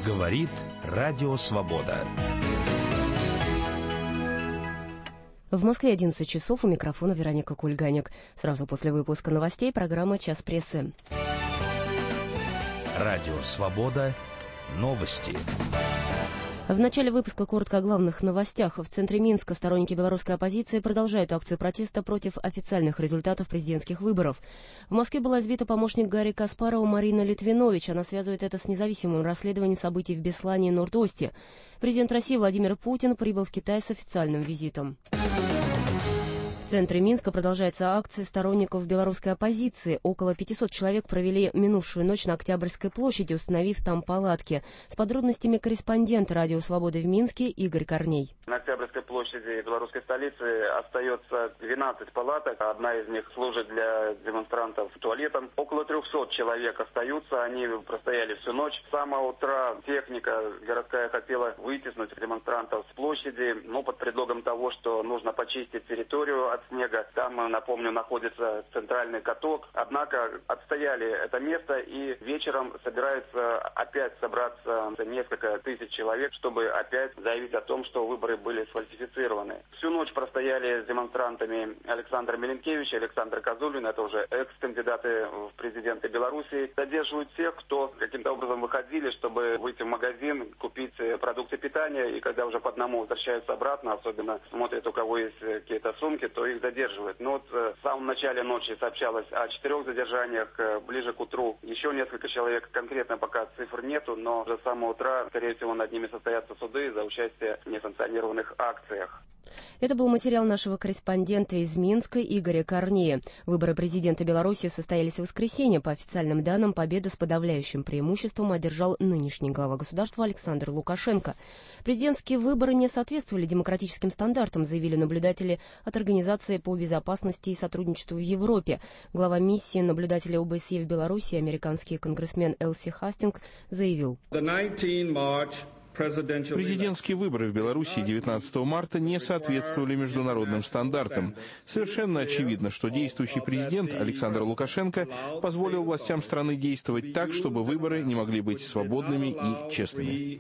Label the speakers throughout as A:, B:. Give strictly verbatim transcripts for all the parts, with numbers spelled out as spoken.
A: Говорит Радио Свобода.
B: В Москве одиннадцать часов, у микрофона Вероника Кульганик. Сразу после выпуска новостей программа «Час прессы».
A: Радио Свобода. Новости.
B: В начале выпуска коротко о главных новостях. В центре Минска сторонники белорусской оппозиции продолжают акцию протеста против официальных результатов президентских выборов. В Москве была избита помощник Гарри Каспарова Марина Литвинович. Она связывает это с независимым расследованием событий в Беслане и Норд-Осте. Президент России Владимир Путин прибыл в Китай с официальным визитом. В центре Минска продолжается акция сторонников белорусской оппозиции. Около пятисот человек провели минувшую ночь на Октябрьской площади, установив там палатки. С подробностями корреспондент Радио Свободы в Минске Игорь Корней.
C: На Октябрьской площади белорусской столицы остается двенадцать палаток. Одна из них служит для демонстрантов туалетом. Около трехсот человек остаются. Они простояли всю ночь. С самого утра техника городская хотела вытеснуть демонстрантов с площади, но под предлогом того, что нужно почистить территорию от снега. Там, напомню, находится центральный каток. Однако отстояли это место, и вечером собирается опять собраться несколько тысяч человек, чтобы опять заявить о том, что выборы были сфальсифицированы. Всю ночь простояли с демонстрантами Александр Меленкевич и Александр Козулин. Это уже экс-кандидаты в президенты Беларуси. Задерживают тех, кто каким-то образом выходили, чтобы выйти в магазин, купить продукты питания, и когда уже по одному возвращаются обратно, особенно смотрят, у кого есть какие-то сумки, то их задерживают. Но вот в самом начале ночи сообщалось о четырех задержаниях, ближе к утру еще несколько человек. Конкретно пока цифр нету, но уже с самого утра, скорее всего, над ними состоятся суды за участие в несанкционированных акциях.
B: Это был материал нашего корреспондента из Минска Игоря Корнея. Выборы президента Беларуси состоялись в воскресенье. По официальным данным, победу с подавляющим преимуществом одержал нынешний глава государства Александр Лукашенко. Президентские выборы не соответствовали демократическим стандартам, заявили наблюдатели от Организации по безопасности и сотрудничеству в Европе. Глава миссии наблюдателей О Бэ Эс Е в Беларуси, американский конгрессмен Элси Хастингс, заявил:
D: Президентские выборы в Беларуси девятнадцатого марта не соответствовали международным стандартам. Совершенно очевидно, что действующий президент Александр Лукашенко позволил властям страны действовать так, чтобы выборы не могли быть свободными и честными.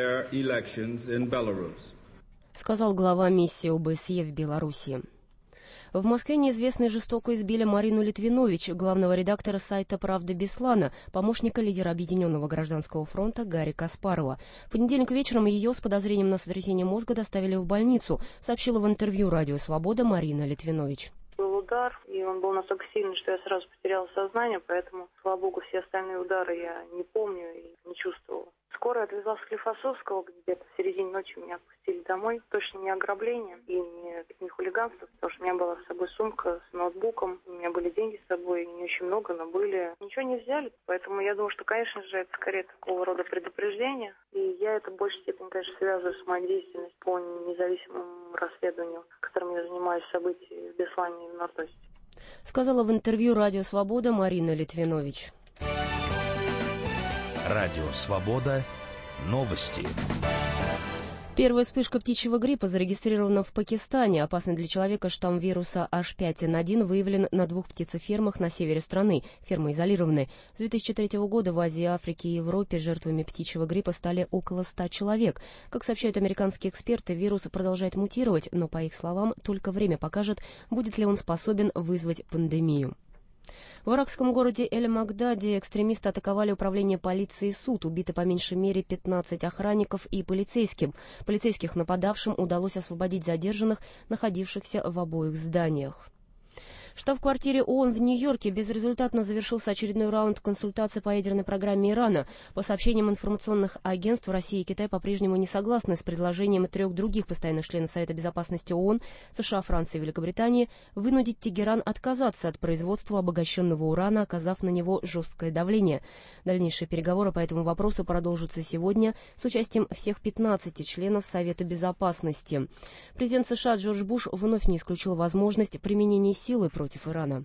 B: Сказал глава миссии О Бэ Эс Е в Беларуси. В Москве неизвестные жестоко избили Марину Литвинович, главного редактора сайта «Правда Беслана», помощника лидера Объединенного гражданского фронта Гарри Каспарова. В понедельник вечером ее с подозрением на сотрясение мозга доставили в больницу, сообщила в интервью Радио Свобода Марина Литвинович.
E: Был удар, и он был настолько сильный, что я сразу потеряла сознание, поэтому, слава богу, все остальные удары я не помню и не чувствовала. Скорая отвезла в Склифосовского, где-то в середине ночи меня отпустили домой. Точно не ограбление и не, не хулиганство, потому что у меня была с собой сумка с ноутбуком, у меня были деньги с собой, не очень много, но были. Ничего не взяли, поэтому я думаю, что, конечно же, это скорее такого рода предупреждение. И я это в большей степени, конечно, связываю с моей деятельностью по независимому расследованию, которым я занимаюсь событий в Беслане и в Норд-Осте.
B: Сказала в интервью Радио Свобода Марина Литвинович.
A: Радио Свобода. Новости.
B: Первая вспышка птичьего гриппа зарегистрирована в Пакистане. Опасный для человека штамм вируса Эйч пять эн один выявлен на двух птицефермах на севере страны. Фермы изолированы. С две тысячи третьего года в Азии, Африке и Европе жертвами птичьего гриппа стали около ста человек. Как сообщают американские эксперты, вирус продолжает мутировать, но, по их словам, только время покажет, будет ли он способен вызвать пандемию. В иракском городе Эль-Магдади экстремисты атаковали управление полиции и суд. Убиты по меньшей мере пятнадцать охранников и полицейским. Полицейских нападавшим удалось освободить задержанных, находившихся в обоих зданиях. В штаб-квартире ООН в Нью-Йорке безрезультатно завершился очередной раунд консультаций по ядерной программе Ирана. По сообщениям информационных агентств, Россия и Китай по-прежнему не согласны с предложением трех других постоянных членов Совета безопасности ООН, США, Франции и Великобритании, вынудить Тегеран отказаться от производства обогащенного урана, оказав на него жесткое давление. Дальнейшие переговоры по этому вопросу продолжатся сегодня с участием всех пятнадцати членов Совета безопасности. Президент США Джордж Буш вновь не исключил возможность применения силы против Ирана.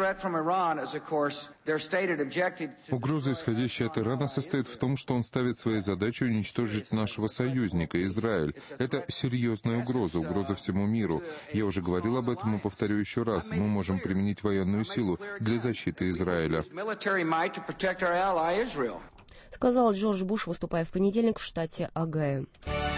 F: Угроза, исходящая от Ирана, состоит в том, что он ставит своей задачей уничтожить нашего союзника, Израиль. Это серьезная угроза, угроза всему миру. Я уже говорил об этом и повторю еще раз. Мы можем применить военную силу для защиты Израиля.
B: сказал Джордж Буш, выступая в понедельник в штате Огайо.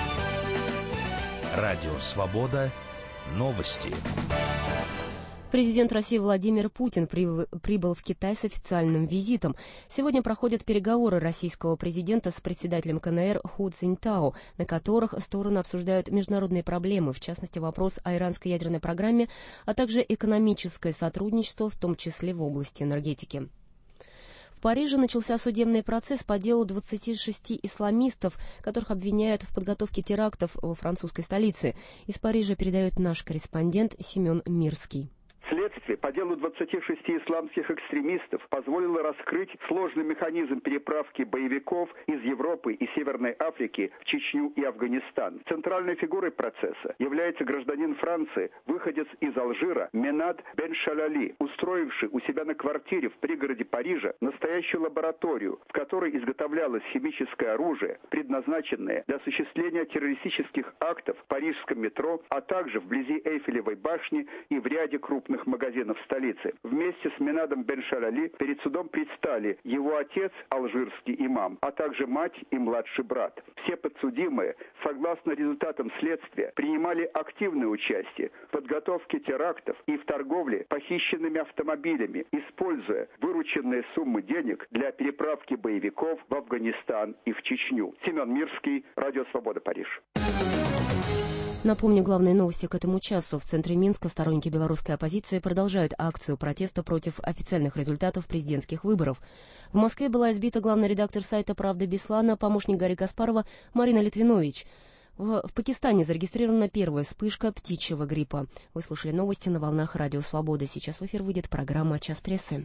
A: Радио «Свобода». Новости.
B: Президент России Владимир Путин прибыл в Китай с официальным визитом. Сегодня проходят переговоры российского президента с председателем ка эн эр Ху Цзиньтао, на которых стороны обсуждают международные проблемы, в частности вопрос о иранской ядерной программе, а также экономическое сотрудничество, в том числе в области энергетики. В Париже начался судебный процесс по делу двадцати шести исламистов, которых обвиняют в подготовке терактов во французской столице. Из Парижа передает наш корреспондент Семен Мирский.
G: Следствие по делу двадцати шести исламских экстремистов позволило раскрыть сложный механизм переправки боевиков из Европы и Северной Африки в Чечню и Афганистан. Центральной фигурой процесса является гражданин Франции, выходец из Алжира Менад Бен Шалали, устроивший у себя на квартире в пригороде Парижа настоящую лабораторию, в которой изготовлялось химическое оружие, предназначенное для осуществления террористических актов в парижском метро, а также вблизи Эйфелевой башни и в ряде крупных магазинов столицы. Вместе с Менадом Бен Шалали перед судом предстали его отец, алжирский имам, а также мать и младший брат. Все подсудимые, согласно результатам следствия, принимали активное участие в подготовке терактов и в торговле похищенными автомобилями, используя вырученные суммы денег для переправки боевиков в Афганистан и в Чечню. Семен Мирский, Радио Свобода, Париж.
B: Напомню, главные новости к этому часу. В центре Минска сторонники белорусской оппозиции продолжают акцию протеста против официальных результатов президентских выборов. В Москве была избита главный редактор сайта «Правда Беслана», помощник Гарри Каспарова Марина Литвинович. В, в Пакистане зарегистрирована первая вспышка птичьего гриппа. Вы слушали новости на волнах Радио Свобода. Сейчас в эфир выйдет программа «Час прессы».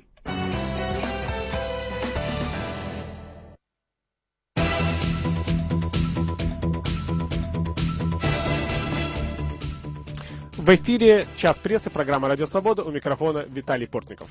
H: В эфире «Час прессы», программа «Радио Свобода», у микрофона Виталий Портников.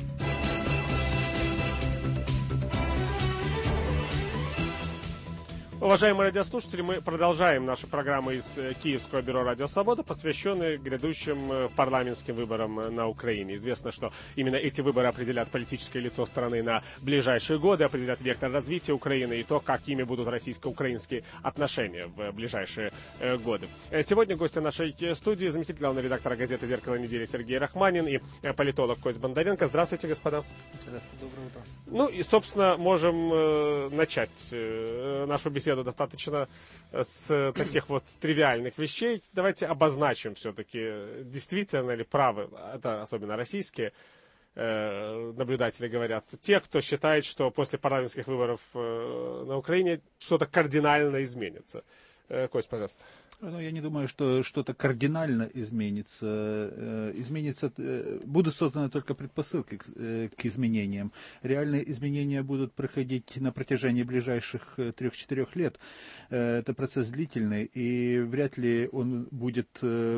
H: Уважаемые радиослушатели, мы продолжаем нашу программу из Киевского бюро «Радио Свобода», посвященную грядущим парламентским выборам на Украине. Известно, что именно эти выборы определят политическое лицо страны на ближайшие годы, определят вектор развития Украины и то, какими будут российско-украинские отношения в ближайшие годы. Сегодня гости нашей студии — заместитель главного редактора газеты «Зеркало недели» Сергей Рахманин и политолог Кость Бондаренко. Здравствуйте, господа.
I: Здравствуйте, доброе утро.
H: Ну и, собственно, можем начать нашу беседу достаточно с таких вот тривиальных вещей. Давайте обозначим все-таки, действительно ли правы, это особенно российские э, наблюдатели говорят, те, кто считает, что после парламентских выборов э, на Украине что-то кардинально изменится. Э, Кость, пожалуйста.
I: Ну, я не думаю, что что-то кардинально изменится. Изменится, будут созданы только предпосылки к, к изменениям. Реальные изменения будут проходить на протяжении ближайших трех-четырех лет. Это процесс длительный, и вряд ли он будет,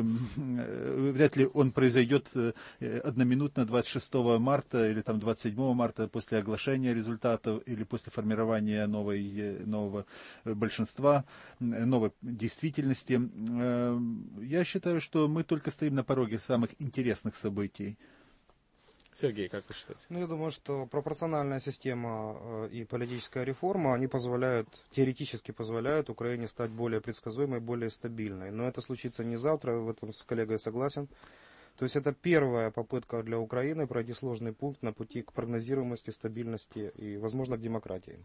I: вряд ли он произойдет одноминутно двадцать шестого марта или там двадцать седьмого марта после оглашения результатов или после формирования новой, нового большинства, новой действительности. Я считаю, что мы только стоим на пороге самых интересных событий.
H: Сергей, как вы считаете?
J: Ну, я думаю, что пропорциональная система и политическая реформа, они позволяют, теоретически позволяют Украине стать более предсказуемой, более стабильной. Но это случится не завтра, в этом с коллегой согласен. То есть это первая попытка для Украины пройти сложный пункт на пути к прогнозируемости, стабильности и, возможно, к демократии.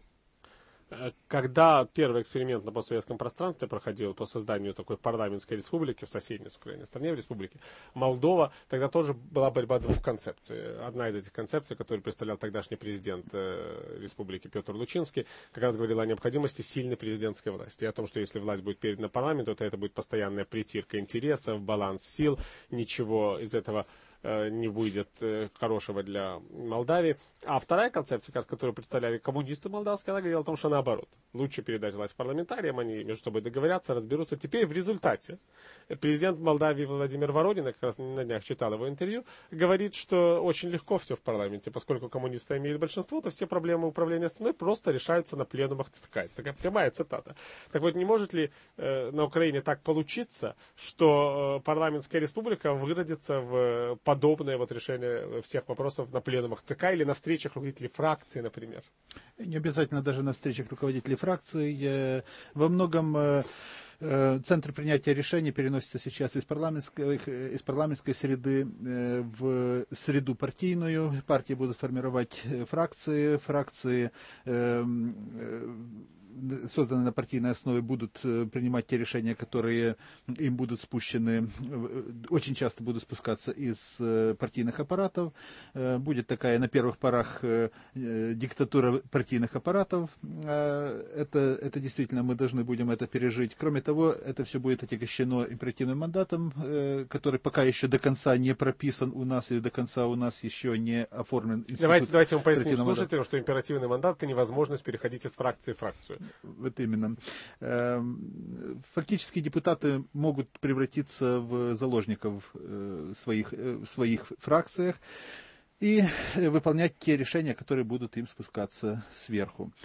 H: Когда первый эксперимент на постсоветском пространстве проходил по созданию такой парламентской республики в соседней с Украиной стране, в республике Молдова, тогда тоже была борьба двух концепций. Одна из этих концепций, которую представлял тогдашний президент э, республики Петр Лучинский, как раз говорила о необходимости сильной президентской власти. И о том, что если власть будет передана парламенту, то это будет постоянная притирка интересов, баланс сил, ничего из этого не выйдет хорошего для Молдавии. А вторая концепция, которую представляли коммунисты молдавские, она говорила о том, что наоборот. Лучше передать власть парламентариям, они между собой договорятся, разберутся. Теперь в результате президент Молдавии Владимир Воронин, я как раз на днях читал его интервью, говорит, что очень легко все в парламенте, поскольку коммунисты имеют большинство, то все проблемы управления страной просто решаются на пленумах ЦК. Такая прямая цитата. Так вот, не может ли э, на Украине так получиться, что э, парламентская республика выродится в подобное вот решение всех вопросов на пленумах ЦК или на встречах руководителей фракции, например?
I: Не обязательно даже на встречах руководителей фракции. Во многом центр принятия решений переносится сейчас из парламентской, из парламентской среды в среду партийную. Партии будут формировать фракции, фракции созданные на партийной основе, будут принимать те решения, которые им будут спущены, очень часто будут спускаться из партийных аппаратов. Будет такая на первых порах диктатура партийных аппаратов. Это, это действительно мы должны будем это пережить. Кроме того, это все будет отягощено императивным мандатом, который пока еще до конца не прописан у нас и до конца у нас еще не оформлен институт.
H: Давайте, давайте мы поясним слушателям, что императивный мандат — это невозможность переходить из фракции в фракцию.
I: Вот именно. Фактически депутаты могут превратиться в заложников своих, в своих фракциях и выполнять те решения, которые будут им спускаться сверху.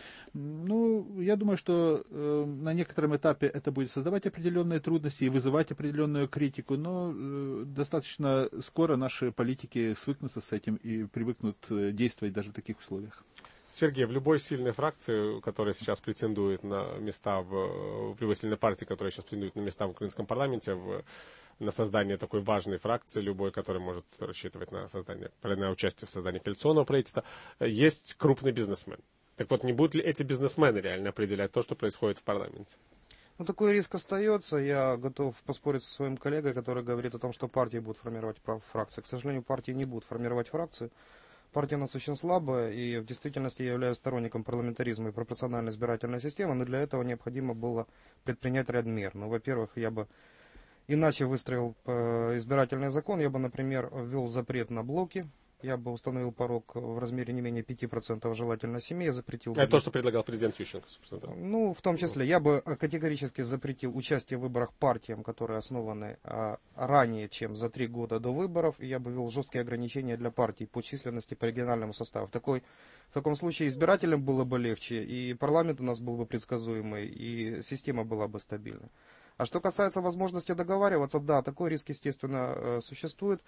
I: Ну, я думаю, что э, на некотором этапе это будет создавать определенные трудности и вызывать определенную критику, но э, достаточно скоро наши политики свыкнутся с этим и привыкнут э, действовать даже в таких условиях.
H: Сергей, в любой сильной фракции, которая сейчас претендует на места, в, в любой сильной партии, которая сейчас претендует на места в украинском парламенте, в, на создание такой важной фракции, любой, которая может рассчитывать на создание, на участие в создании коалиционного правительства, есть крупный бизнесмен. Так вот, не будут ли эти бизнесмены реально определять то, что происходит в парламенте?
J: Ну, такой риск остается. Я готов поспорить со своим коллегой, который говорит о том, что партии будут формировать фракции. К сожалению, партии не будут формировать фракции. Партия у нас очень слабая, и в действительности я являюсь сторонником парламентаризма и пропорциональной избирательной системы, но для этого необходимо было предпринять ряд мер. Ну, во-первых, я бы иначе выстроил избирательный закон, я бы, например, ввел запрет на блоки, я бы установил порог в размере не менее пяти процентов желательно семьи, я запретил...
H: Это то, что предлагал президент Ющенко, собственно. Да.
J: Ну, в том числе, я бы категорически запретил участие в выборах партиям, которые основаны а, ранее, чем за три года до выборов, и я бы ввел жесткие ограничения для партий по численности, по региональному составу. В, такой, в таком случае избирателям было бы легче, и парламент у нас был бы предсказуемый, и система была бы стабильной. А что касается возможности договариваться, да, такой риск, естественно, существует.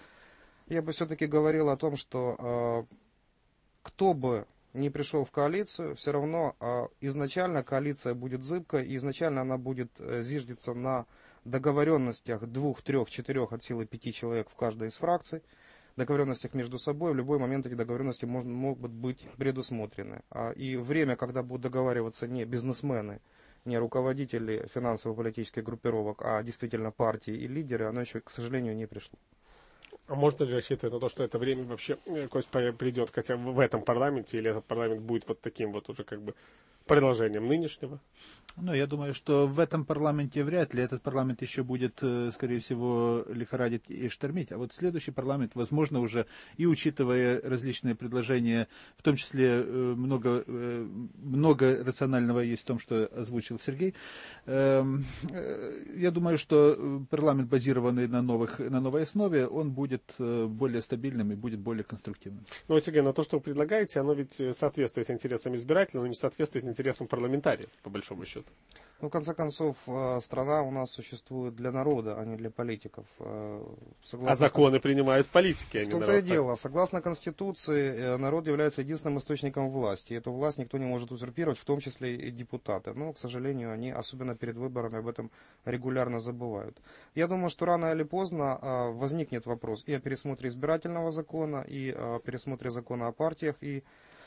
J: Я бы все-таки говорил о том, что э, кто бы ни пришел в коалицию, все равно э, изначально коалиция будет зыбкой, и изначально она будет э, зиждиться на договоренностях двух, трех, четырех, от силы пяти человек в каждой из фракций, договоренностях между собой. В любой момент эти договоренности мож, могут быть предусмотрены. А, и время, когда будут договариваться не бизнесмены, не руководители финансово-политических группировок, а действительно партии и лидеры, оно еще, к сожалению, не пришло.
H: А можно ли рассчитывать на то, что это время вообще, Кость, придет хотя бы в этом парламенте, или этот парламент будет вот таким вот уже как бы продолжением нынешнего?
I: Ну, я думаю, что в этом парламенте вряд ли. Этот парламент еще будет, скорее всего, лихорадить и штормить. А вот следующий парламент, возможно, уже, и учитывая различные предложения, в том числе много, много рационального есть в том, что озвучил Сергей, я думаю, что парламент, базированный на, новых, на новой основе, он будет более стабильным и будет более конструктивным.
H: Ну, вот, Сергей, но то, что вы предлагаете, оно ведь соответствует интересам избирателей, но не соответствует интересам парламентариев, по большому счету.
J: Ну, в конце концов, страна у нас существует для народа, а не для политиков.
H: Согласно... А законы принимают политики, а не народ.
J: В том-то и дело. Согласно Конституции, народ является единственным источником власти. И эту власть никто не может узурпировать, в том числе и депутаты. Но, к сожалению, они, особенно перед выборами, об этом регулярно забывают. Я думаю, что рано или поздно возникнет вопрос и о пересмотре избирательного закона, и о пересмотре закона о партиях, и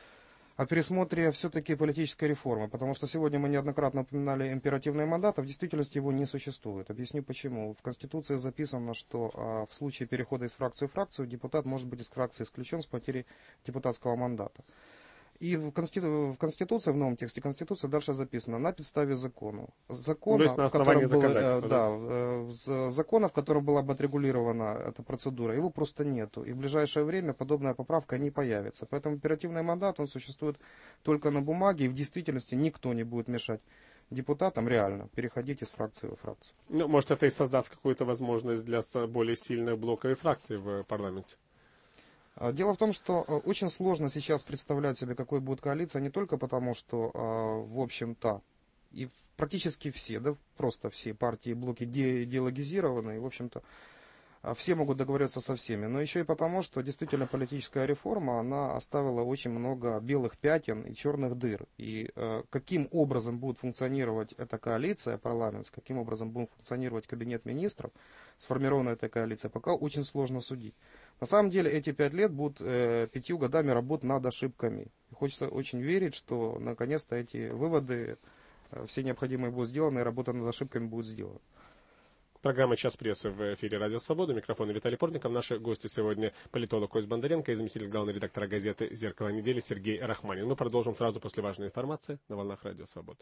J: о пересмотре все-таки политической реформы, потому что сегодня мы неоднократно упоминали императивный мандат, а в действительности его не существует. Объясню почему. В Конституции записано, что а, в случае перехода из фракции в фракцию депутат может быть из фракции исключен с потерей депутатского мандата. И в, Конститу... в Конституции, в новом тексте Конституции дальше записано на подставе закона. Закона,
H: то есть на основании законодательства.
J: Да, да, закона, в котором была бы отрегулирована эта процедура, его просто нету. И в ближайшее время подобная поправка не появится. Поэтому оперативный мандат, он существует только на бумаге, и в действительности никто не будет мешать депутатам реально переходить из фракции во фракцию.
H: Ну, может, это и создаст какую-то возможность для более сильных блоков и фракций в парламенте.
J: Дело в том, что очень сложно сейчас представлять себе, какой будет коалиция, не только потому, что, в общем-то, и практически все, да, просто все партии и блоки идеологизированы, и, в общем-то, все могут договориться со всеми, но еще и потому, что действительно политическая реформа, она оставила очень много белых пятен и черных дыр. И э, каким образом будет функционировать эта коалиция парламентская, каким образом будет функционировать кабинет министров, сформированная эта коалиция, пока очень сложно судить. На самом деле эти пять лет будут э, пятью годами работ над ошибками. И хочется очень верить, что наконец-то эти выводы, э, все необходимые будут сделаны, и работа над ошибками будет сделана.
H: Программа «Час прессы» в эфире «Радио Свобода». Микрофон Виталий Портников. Наши гости сегодня политолог Кость Бондаренко и заместитель главного редактора газеты «Зеркало недели» Сергей Рахманин. Мы продолжим сразу после важной информации на волнах «Радио Свобода».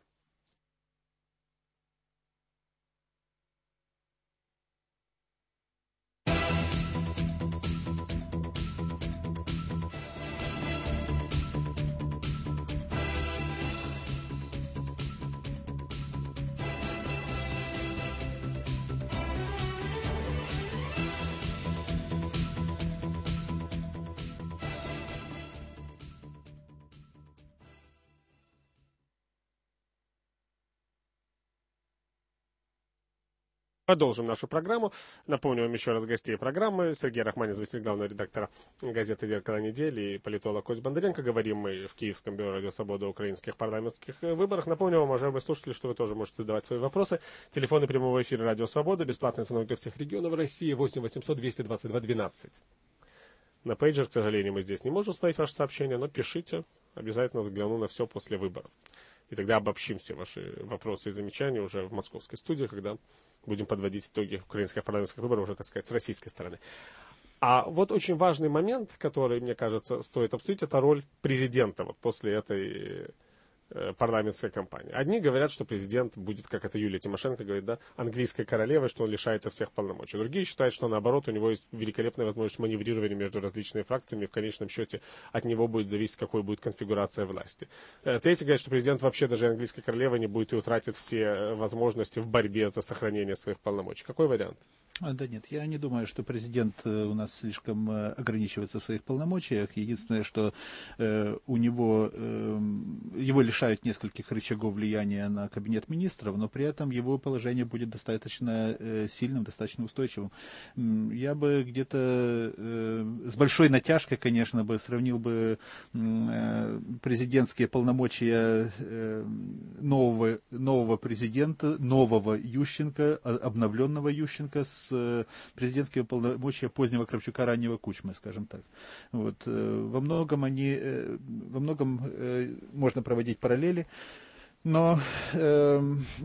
H: Продолжим нашу программу. Напомню вам еще раз гостей программы. Сергей Рахманин, заместитель главного редактора газеты «Зеркало недели» и политолог Кость Бондаренко. Говорим мы в Киевском бюро «Радио Свобода» о украинских парламентских выборах. Напомню вам, уважаемые слушатели, что вы тоже можете задавать свои вопросы. Телефоны прямого эфира «Радио Свобода», бесплатный звонок для всех регионов России, восемь восемьсот двести двадцать два двенадцать. На пейджер, к сожалению, мы здесь не можем смотреть ваши сообщения, но пишите. Обязательно взгляну на все после выборов. И тогда обобщим все ваши вопросы и замечания уже в московской студии, когда будем подводить итоги украинских парламентских выборов уже, так сказать, с российской стороны. А вот очень важный момент, который, мне кажется, стоит обсудить, это роль президента вот после этой э, парламентской кампании. Одни говорят, что президент будет, как это Юлия Тимошенко говорит, да, английской королевой, что он лишается всех полномочий. Другие считают, что наоборот, у него есть великолепная возможность маневрирования между различными фракциями, и в конечном счете от него будет зависеть, какой будет конфигурация власти. Третьи говорят, что президент вообще даже английской королевой не будет и утратит все возможности в борьбе за сохранение своих полномочий. Какой вариант?
I: А, да нет, я не думаю, что президент у нас слишком ограничивается в своих полномочиях. Единственное, что э, у него, э, его лишают нескольких рычагов влияния на кабинет министров, но при этом его положение будет достаточно э, сильным, достаточно устойчивым. Я бы где-то э, с большой натяжкой, конечно, бы сравнил бы э, президентские полномочия э, нового, нового президента, нового Ющенко, обновленного Ющенко с президентские полномочия позднего Кравчука, раннего Кучмы, скажем так. Вот. Во многом они, во многом можно проводить параллели, но э,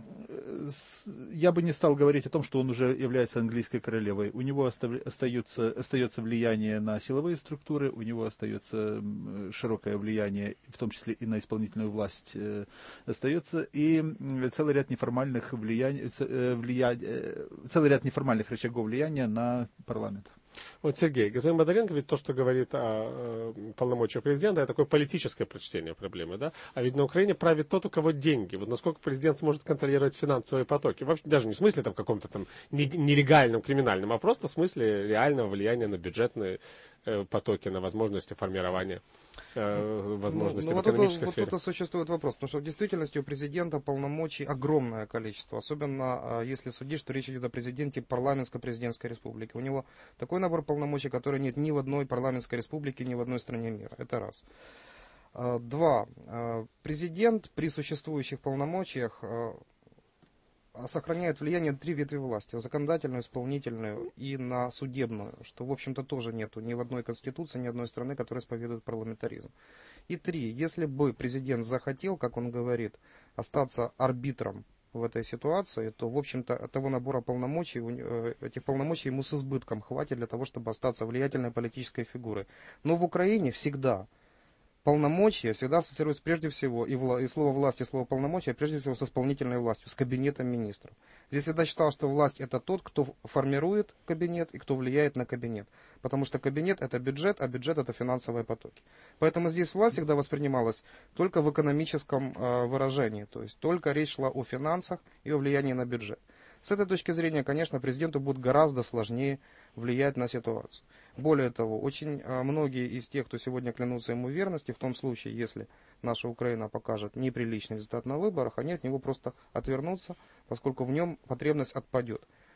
I: я бы не стал говорить о том, что он уже является английской королевой. У него остается, остается влияние на силовые структуры, у него остается широкое влияние, в том числе и на исполнительную власть, э, остается, и целый ряд неформальных влияний, влия... целый ряд неформальных рычагов влияния на парламент.
H: Вот, Сергей, господин Бондаренко, ведь то, что говорит о э, полномочиях президента, это такое политическое прочтение проблемы, да? А ведь на Украине правит тот, у кого деньги. Вот насколько президент сможет контролировать финансовые потоки? Вообще, даже не в смысле там каком-то там нелегальном, криминальном, а просто в смысле реального влияния на бюджетные э, потоки, на возможности формирования э, возможностей ну, ну, в экономической
J: вот
H: сфере.
J: Вот тут существует вопрос, потому что в действительности у президента полномочий огромное количество, особенно э, если судить, что речь идет о президенте парламентско-президентской республики. У него такой набор полномочий, который нет ни в одной парламентской республике, ни в одной стране мира. Это раз. Два. Президент при существующих полномочиях сохраняет влияние на три ветви власти. Законодательную, исполнительную и на судебную. Что, в общем-то, тоже нету ни в одной конституции, ни одной страны, которая исповедует парламентаризм. И три. Если бы президент захотел, как он говорит, остаться арбитром в этой ситуации, то, в общем-то, того набора полномочий, этих полномочий ему с избытком хватит для того, чтобы остаться влиятельной политической фигурой. Но в Украине всегда полномочия всегда ассоциируются прежде всего, и, вла- и слово власть, и слово полномочия, прежде всего с исполнительной властью, с кабинетом министров. Здесь всегда считал, что власть это тот, кто формирует кабинет и кто влияет на кабинет. Потому что кабинет это бюджет, а бюджет это финансовые потоки. Поэтому здесь власть всегда воспринималась только в экономическом э, выражении. То есть только речь шла о финансах и о влиянии на бюджет. С этой точки зрения, конечно, президенту будет гораздо сложнее влиять на ситуацию. Более того, очень многие из тех, кто сегодня клянутся ему верности, в том случае, если наша Украина покажет неприличный результат на выборах, они от него просто отвернутся, поскольку в нем потребность отпадет.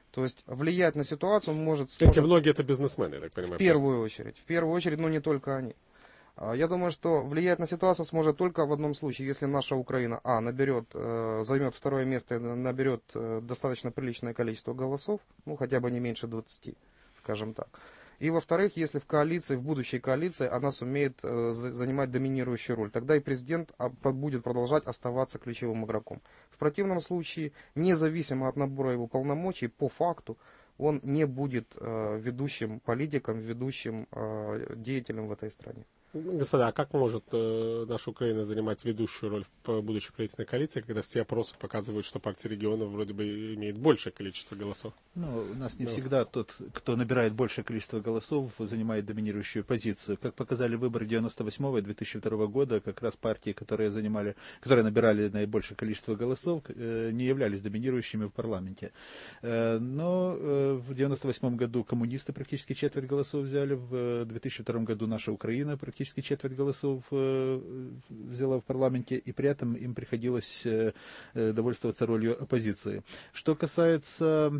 J: То есть влиять на ситуацию он может...
H: Эти многие это бизнесмены, я так понимаю.
J: В первую очередь. В первую очередь, но не только они. Я думаю, что влиять на ситуацию сможет только в одном случае, если наша Украина, а, наберет, э, займет второе место и наберет э, достаточно приличное количество голосов, ну, хотя бы не меньше двадцати, скажем так. И, во-вторых, если в коалиции, в будущей коалиции она сумеет э, занимать доминирующую роль, тогда и президент будет продолжать оставаться ключевым игроком. В противном случае, независимо от набора его полномочий, по факту, он не будет э, ведущим политиком, ведущим э, деятелем в этой стране.
H: Господа, а как может э, наша Украина занимать ведущую роль в будущей правительственной коалиции, когда все опросы показывают, что партия регионов вроде бы имеет большее количество голосов?
I: Ну, у нас не
H: ну.
I: всегда тот, кто набирает большее количество голосов, занимает доминирующую позицию. Как показали выборы девяносто восьмого и две тысячи второго года, как раз партии, которые занимали, которые набирали наибольшее количество голосов, э, не являлись доминирующими в парламенте. Э, но э, в девяносто восьмом году коммунисты практически четверть голосов взяли, в две тысячи втором году наша Украина практически Практически четверть голосов э, взяла в парламенте, и при этом им приходилось э, довольствоваться ролью оппозиции. Что касается,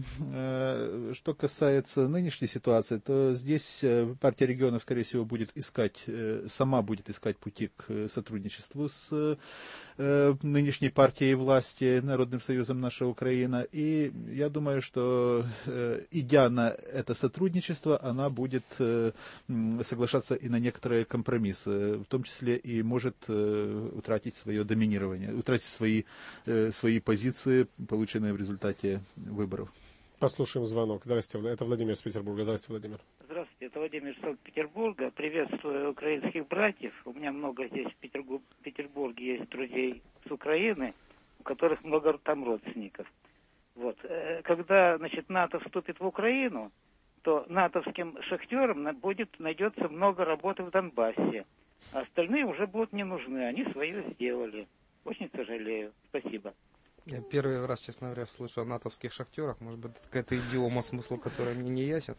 I: э, что касается нынешней ситуации, то здесь партия регионов, скорее всего, будет искать, э, сама будет искать пути к сотрудничеству с э, нынешней партией власти, Народным союзом «Наша Украина». И я думаю, что э, идя на это сотрудничество, она будет э, соглашаться и на некоторые компромиссы. В том числе и может э, утратить свое доминирование, утратить свои, э, свои позиции, полученные в результате выборов.
H: Послушаем звонок. Здравствуйте, это Владимир из Петербурга. Здравствуйте, Владимир.
K: Здравствуйте, это Владимир из Санкт-Петербурга. Приветствую украинских братьев. У меня много здесь в Петербурге есть друзей с Украины, у которых много там родственников. Вот. Когда, значит, НАТО вступит в Украину, то натовским шахтерам будет, найдется много работы в Донбассе. А остальные уже будут не нужны. Они свое сделали. Очень сожалею. Спасибо.
J: Я первый раз, честно говоря, слышу о натовских шахтерах. Может быть, какая-то идиома, смысл которой мне не ясен.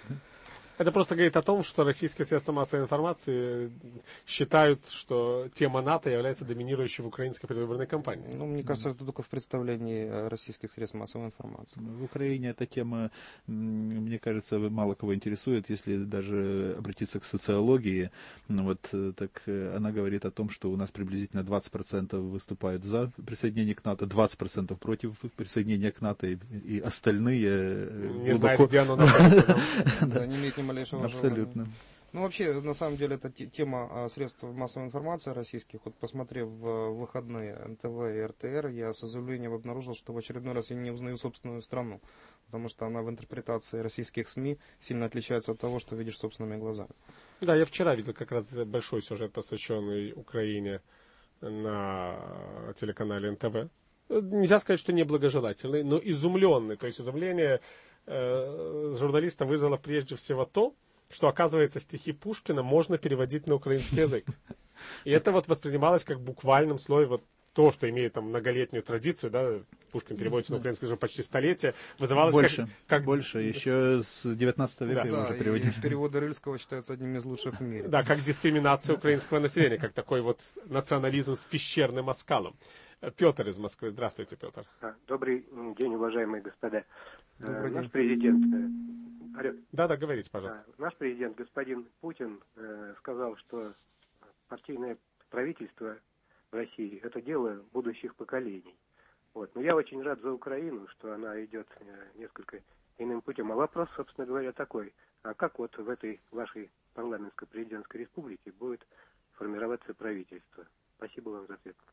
H: Это просто говорит о том, что российские средства массовой информации считают, что тема НАТО является доминирующей в украинской предвыборной кампании.
J: Ну, мне кажется, это только в представлении российских средств массовой информации.
I: В Украине эта тема, мне кажется, мало кого интересует, если даже обратиться к социологии. Вот, так она говорит о том, что у нас приблизительно двадцать процентов выступают за присоединение к НАТО, двадцать процентов против присоединения к НАТО, и, и остальные
H: не глубоко... знают, где оно находится.
J: Да, не имеют ни малейшего
I: Абсолютно.
J: желания. Ну, вообще, на самом деле, это тема средств массовой информации российских. Вот, посмотрев в выходные эн тэ вэ и эр тэ эр, я с изумлением обнаружил, что в очередной раз я не узнаю собственную страну, потому что она в интерпретации российских СМИ сильно отличается от того, что видишь собственными глазами.
H: Да, я вчера видел как раз большой сюжет, посвященный Украине на телеканале эн тэ вэ. Нельзя сказать, что неблагожелательный, но изумленный. То есть изумление э, журналиста вызвало прежде всего то, что, оказывается, стихи Пушкина можно переводить на украинский язык. И это вот воспринималось как в буквальном слове вот то, что имеет там многолетнюю традицию, да, Пушкин переводится на украинский язык почти столетие, вызывалось
I: больше,
H: как, как...
I: Больше, еще с девятнадцатого века
J: да,
I: его
J: да,
I: уже переводили.
J: Переводы Рыльского считаются одним из лучших в мире.
H: Да, как дискриминация украинского населения, как такой вот национализм с пещерным оскалом. Петр из Москвы. Здравствуйте, Петр.
L: Добрый день, уважаемые господа.
J: Добрый
L: Наш
J: день.
L: президент... Алло.
H: Да, да, говорите, пожалуйста.
L: Наш президент, господин Путин, сказал, что партийное правительство в России – это дело будущих поколений. Вот. Но я очень рад за Украину, что она идет несколько иным путем. А вопрос, собственно говоря, такой. А как вот в этой вашей парламентско-президентской республике будет формироваться правительство? Спасибо вам за ответ.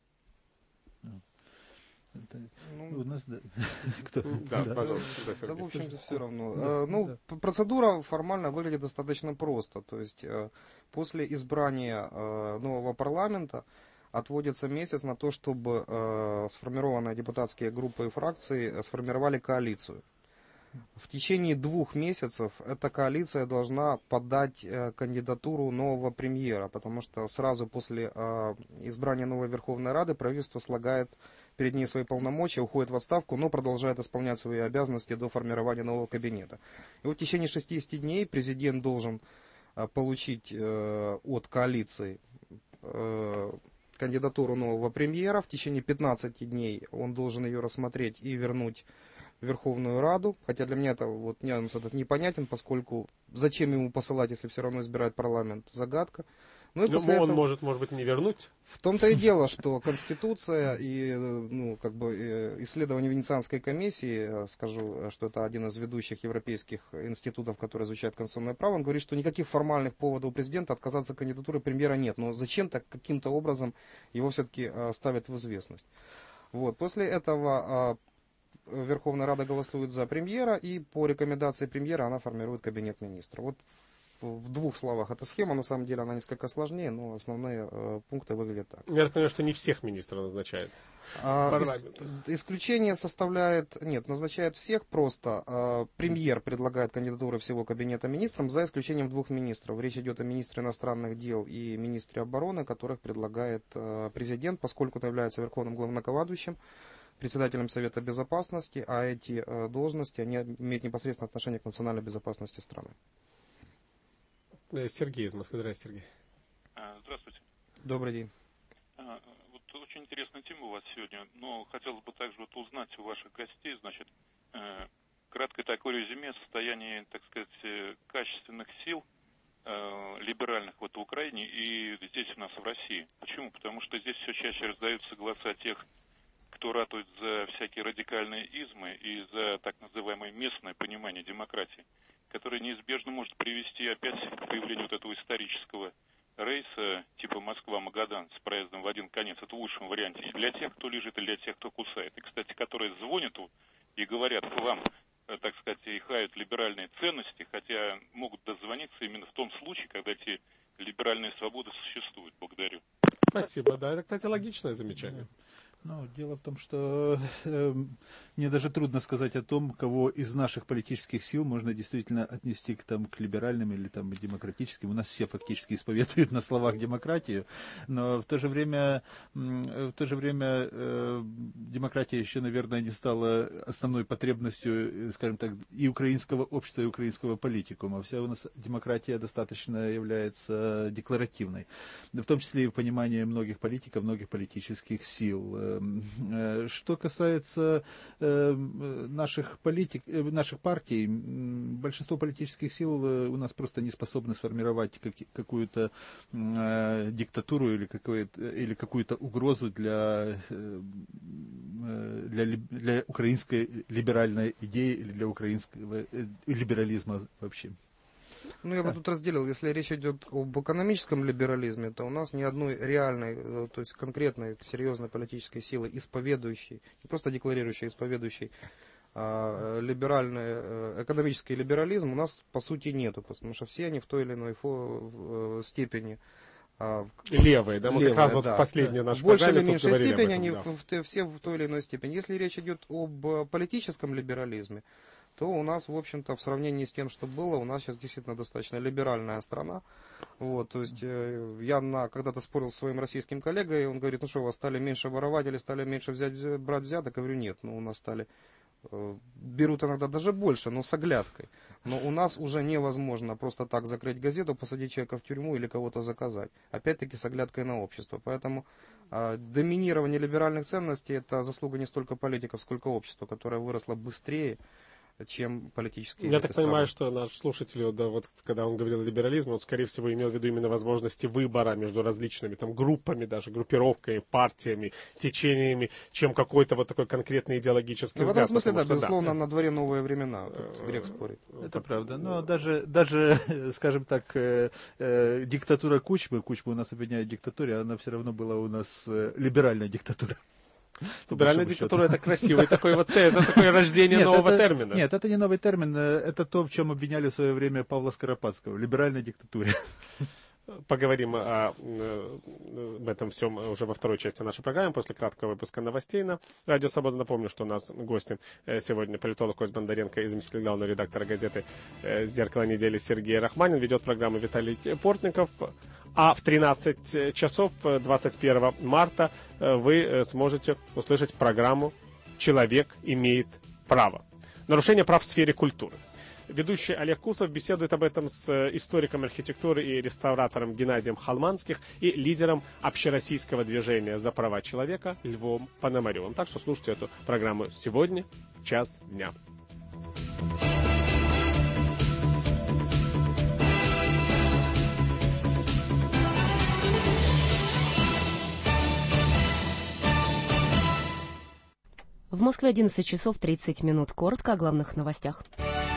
I: Это, ну, у нас, да.
H: Кто? Да, да, пожалуйста.
J: Да, в общем-то, все равно. А, ну, да. Процедура формально выглядит достаточно просто. То есть, после избрания нового парламента отводится месяц на то, чтобы сформированные депутатские группы и фракции сформировали коалицию. В течение двух месяцев эта коалиция должна подать кандидатуру нового премьера, потому что сразу после избрания новой Верховной Рады правительство слагает перед ней свои полномочия, уходит в отставку, но продолжает исполнять свои обязанности до формирования нового кабинета. И вот в течение шестидесяти дней президент должен получить от коалиции кандидатуру нового премьера. В течение пятнадцати дней он должен ее рассмотреть и вернуть в Верховную Раду, хотя для меня это вот нюанс этот непонятен, поскольку зачем ему посылать, если все равно избирает парламент, загадка. Ну, и
H: Но он
J: этого...
H: может, может быть, не вернуть?
J: В том-то и дело, что Конституция и ну, как бы, исследование Венецианской комиссии, скажу, что это один из ведущих европейских институтов, который изучает конституционное право, он говорит, что никаких формальных поводов у президента отказаться от кандидатуры премьера нет. Но зачем-то каким-то образом его все-таки ставят в известность. Вот. После этого Верховная Рада голосует за премьера, и по рекомендации премьера она формирует кабинет министров. Вот в двух словах эта схема, на самом деле она несколько сложнее, но основные э, пункты выглядят так.
H: Я так понимаю, что не всех министров назначает
J: а, парламент. Ис- исключение составляет, нет, назначает всех просто. Э, премьер предлагает кандидатуры всего кабинета министрам, за исключением двух министров. Речь идет о министре иностранных дел и министре обороны, которых предлагает э, президент, поскольку он является верховным главнокомандующим, председателем Совета Безопасности, а эти э, должности они имеют непосредственное отношение к национальной безопасности страны.
H: Сергей из Москвы. Здравствуйте, Сергей.
M: Здравствуйте.
J: Добрый день.
M: Вот очень интересная тема у вас сегодня, но хотелось бы также вот узнать у ваших гостей, значит, краткое такое резюме о состоянии, так сказать, качественных сил либеральных вот в Украине и здесь у нас в России. Почему? Потому что здесь все чаще раздаются голоса тех, кто ратует за всякие радикальные измы и за так называемое местное понимание демократии, которое неизбежно может привести опять к появлению вот этого исторического рейса типа Москва-Магадан с проездом в один конец. Это в лучшем варианте и для тех, кто лежит, и для тех, кто кусает. И, кстати, которые звонят и говорят к вам, так сказать, и хают либеральные ценности, хотя могут дозвониться именно в том случае, когда эти либеральные свободы существуют. Благодарю.
H: Спасибо, да, это, кстати, логичное замечание.
I: Ну, дело в том, что э, мне даже трудно сказать о том, кого из наших политических сил можно действительно отнести к, там, к либеральным или там, демократическим. У нас все фактически исповедуют на словах демократию, но в то же время, в то же время э, демократия еще, наверное, не стала основной потребностью, скажем так, и украинского общества, и украинского политикума. Вся у нас демократия достаточно является декларативной, в том числе и в понимании многих политиков, многих политических сил. Что касается э, наших политик, э, наших партий, большинство политических сил э, у нас просто не способны сформировать как, какую-то э, диктатуру или, или какую-то угрозу для, э, для, для украинской либеральной идеи или для украинского э, либерализма вообще.
J: Ну, я бы тут разделил, если речь идет об экономическом либерализме, то у нас ни одной реальной, то есть конкретной, серьезной политической силы, исповедующей, не просто декларирующей, исповедующей а, либеральный, экономический либерализм у нас по сути нету, потому что все они в той или иной фо, степени а,
H: левые, да, мы
J: левые,
H: как раз вот
J: да,
H: в последней
J: да.
H: нашей
J: В большей или
H: меньшей
J: меньшей степени
H: этом,
J: они
H: да.
J: в, в, все в той или иной степени. Если речь идет об политическом либерализме, то у нас, в общем-то, в сравнении с тем, что было, у нас сейчас действительно достаточно либеральная страна. Вот, то есть э, я на, когда-то спорил с своим российским коллегой, он говорит, ну что, у вас стали меньше воровать или стали меньше взять, брать взяток? Я говорю, нет, ну у нас стали, э, берут иногда даже больше, но с оглядкой. Но у нас уже невозможно просто так закрыть газету, посадить человека в тюрьму или кого-то заказать. Опять-таки с оглядкой на общество. Поэтому э, доминирование либеральных ценностей – это заслуга не столько политиков, сколько общества, которое выросло быстрее, чем политические.
H: Я так страны. Понимаю, что наш слушатель, да, вот, когда он говорил о либерализме, он, скорее всего, имел в виду именно возможности выбора между различными там, группами, даже группировками, партиями, течениями, чем какой-то вот такой конкретный идеологический
J: ну,
H: взгляд.
J: В этом смысле, да,
H: что,
J: безусловно,
H: да.
J: на дворе новые времена, тут грех спорит.
I: Это правда, но даже, даже скажем так, э, э, диктатура Кучмы, Кучма у нас обвиняют в диктатуре, она все равно была у нас э, либеральная диктатура.
H: Либеральная диктатура — это красивый такой вот, это такое рождение нет, нового
I: это,
H: термина.
I: Нет, это не новый термин, это то, в чем обвиняли в свое время Павла Скоропадского, либеральной диктатуре.
H: Поговорим о, об этом всем уже во второй части нашей программы, после краткого выпуска новостей на Радио Свобода. Напомню, что у нас гости сегодня политолог Кость Бондаренко и заместитель главного редактора газеты «Зеркало недели» Сергей Рахманин. Ведет программу Виталий Портников. А в тринадцать часов двадцать первого марта вы сможете услышать программу «Человек имеет право». Нарушение прав в сфере культуры. Ведущий Олег Кусов беседует об этом с историком архитектуры и реставратором Геннадием Халманских и лидером общероссийского движения за права человека Львом Пономаревым. Так что слушайте эту программу сегодня, в час дня.
B: В Москве одиннадцать часов тридцать минут. Коротко о главных новостях.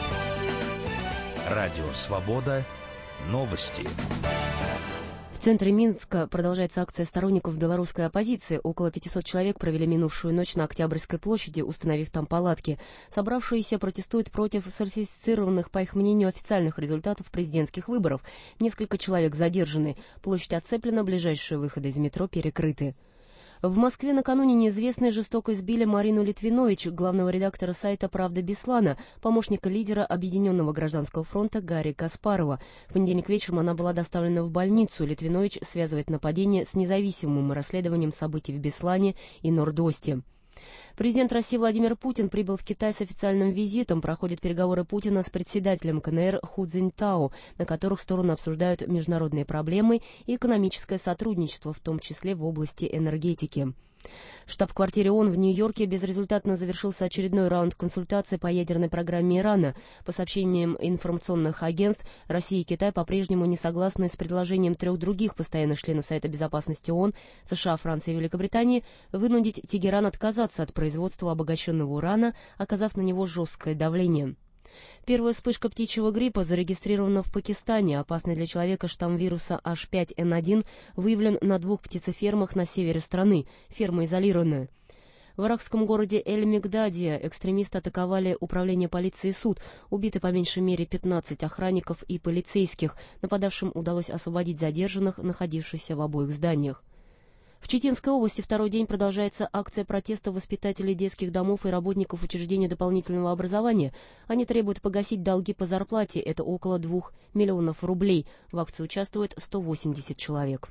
A: Радио «Свобода». Новости.
B: В центре Минска продолжается акция сторонников белорусской оппозиции. Около пятисот человек провели минувшую ночь на Октябрьской площади, установив там палатки. Собравшиеся протестуют против сфальсифицированных, по их мнению, официальных результатов президентских выборов. Несколько человек задержаны. Площадь оцеплена, ближайшие выходы из метро перекрыты. В Москве накануне неизвестные жестоко избили Марину Литвинович, главного редактора сайта «Правда Беслана», помощника лидера Объединенного гражданского фронта Гарри Каспарова. В понедельник вечером она была доставлена в больницу. Литвинович связывает нападение с независимым расследованием событий в Беслане и Норд-Осте. Президент России Владимир Путин прибыл в Китай с официальным визитом. Проходят переговоры Путина с председателем ка эн эр Ху Цзиньтао, на которых стороны обсуждают международные проблемы и экономическое сотрудничество, в том числе в области энергетики. В штаб-квартире ООН в Нью-Йорке безрезультатно завершился очередной раунд консультаций по ядерной программе Ирана. По сообщениям информационных агентств, Россия и Китай по-прежнему не согласны с предложением трех других постоянных членов Совета Безопасности ООН, США, Франции и Великобритании, вынудить Тегеран отказаться от производства обогащенного урана, оказав на него жесткое давление. Первая вспышка птичьего гриппа зарегистрирована в Пакистане. Опасный для человека штамм вируса эйч пять эн один выявлен на двух птицефермах на севере страны. Ферма изолирована. В иракском городе Эль-Мигдадия экстремисты атаковали управление полиции и суд. Убиты по меньшей мере пятнадцать охранников и полицейских. Нападавшим удалось освободить задержанных, находившихся в обоих зданиях. В Читинской области второй день продолжается акция протеста воспитателей детских домов и работников учреждений дополнительного образования. Они требуют погасить долги по зарплате, это около двух миллионов рублей. В акции участвует сто восемьдесят человек.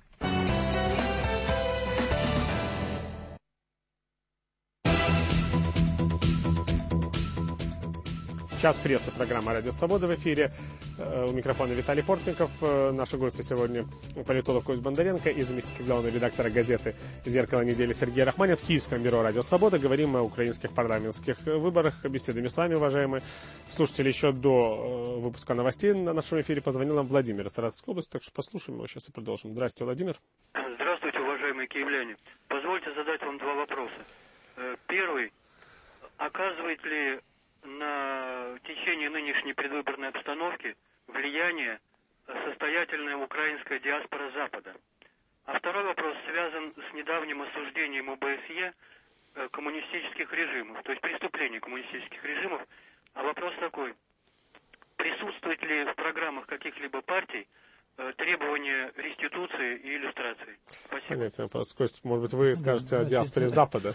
H: Час прессы, программа «Радио Свобода» в эфире. У микрофона Виталий Портников. Наши гости сегодня политолог Кость Бондаренко и заместитель главного редактора газеты «Зеркало недели» Сергей Рахманин. В Киевском бюро «Радио Свобода» говорим о украинских парламентских выборах. Беседуем с вами, уважаемые слушатели. Еще до выпуска новостей на нашем эфире позвонил нам Владимир из Саратовской области, так что послушаем его сейчас и продолжим. Здравствуйте, Владимир.
N: Здравствуйте, уважаемые киевляне. Позвольте задать вам два вопроса. Первый. Оказывает ли на течение нынешней предвыборной обстановки влияние состоятельная украинская диаспора Запада? А второй вопрос связан с недавним осуждением ОБСЕ коммунистических режимов, то есть преступлений коммунистических режимов. А вопрос такой: присутствует ли в программах каких-либо партий требования реституции и иллюстрации? Спасибо.
H: Понятный вопрос. Кость, может быть, вы скажете о диаспоре Запада?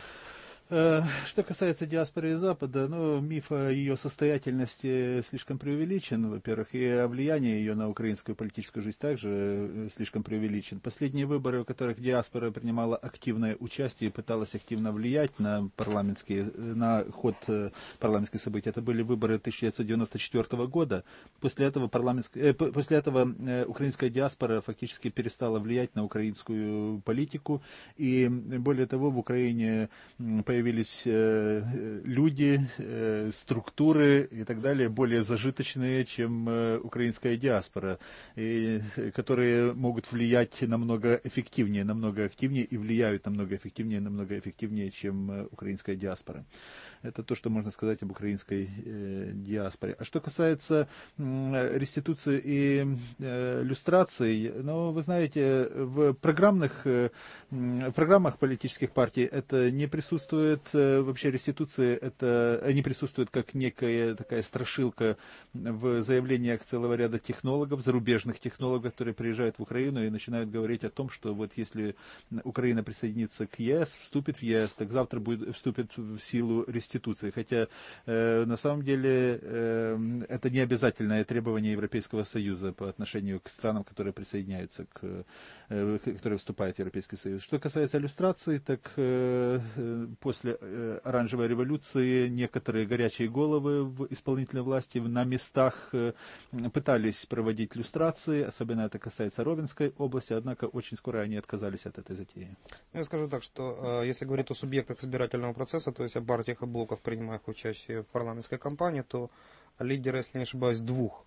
I: Что касается диаспоры Запада, ну, миф о ее состоятельности слишком преувеличен, во-первых, и о влиянии ее на украинскую политическую жизнь также слишком преувеличен. Последние выборы, в которых диаспора принимала активное участие и пыталась активно влиять на парламентские, на ход парламентских событий, это были выборы тысяча девятьсот девяносто четвёртого года. После этого, парламентская, э, после этого э, украинская диаспора фактически перестала влиять на украинскую политику, и более того, в Украине появились появились э, люди, э, структуры и так далее, более зажиточные, чем э, украинская диаспора, и, которые могут влиять намного эффективнее, намного активнее и влияют намного эффективнее, намного эффективнее, чем э, украинская диаспора. Это то, что можно сказать об украинской э, диаспоре. А что касается э, реституции и э, люстраций, ну, вы знаете, в программных, э, в программах политических партий это не присутствует. Вообще реституции это не присутствует как некая такая страшилка в заявлениях целого ряда технологов, зарубежных технологов, которые приезжают в Украину и начинают говорить о том, что вот если Украина присоединится к ЕС, вступит в ЕС, так завтра будет, вступит в силу реституции. Хотя э, на самом деле э, это не обязательное требование Европейского Союза по отношению к странам, которые присоединяются к, э, которые вступают в Европейский Союз. Что касается иллюстрации, так э, после после э, оранжевой революции некоторые горячие головы в исполнительной власти на местах э, пытались проводить люстрации, особенно это касается Ровенской области, однако очень скоро они отказались от этой затеи.
J: Я скажу так, что э, если говорить о субъектах избирательного процесса, то есть о партиях и блоках, принимающих участие в парламентской кампании, то лидеры, если не ошибаюсь, двух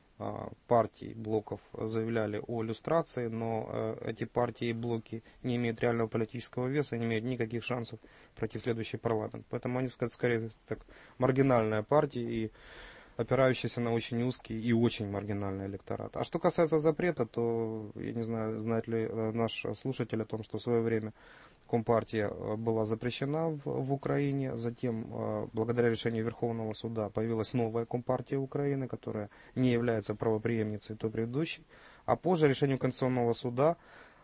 J: партий, блоков заявляли о люстрации, но э, эти партии и блоки не имеют реального политического веса, не имеют никаких шансов пройти в следующий парламент. Поэтому они, сказать, скорее так маргинальная партия и опирающаяся на очень узкий и очень маргинальный электорат. А что касается запрета, то я не знаю, знает ли наш слушатель о том, что в свое время Компартия была запрещена в, в Украине, затем, благодаря решению Верховного суда, появилась новая Компартия Украины, которая не является правопреемницей той предыдущей, а позже решением Конституционного суда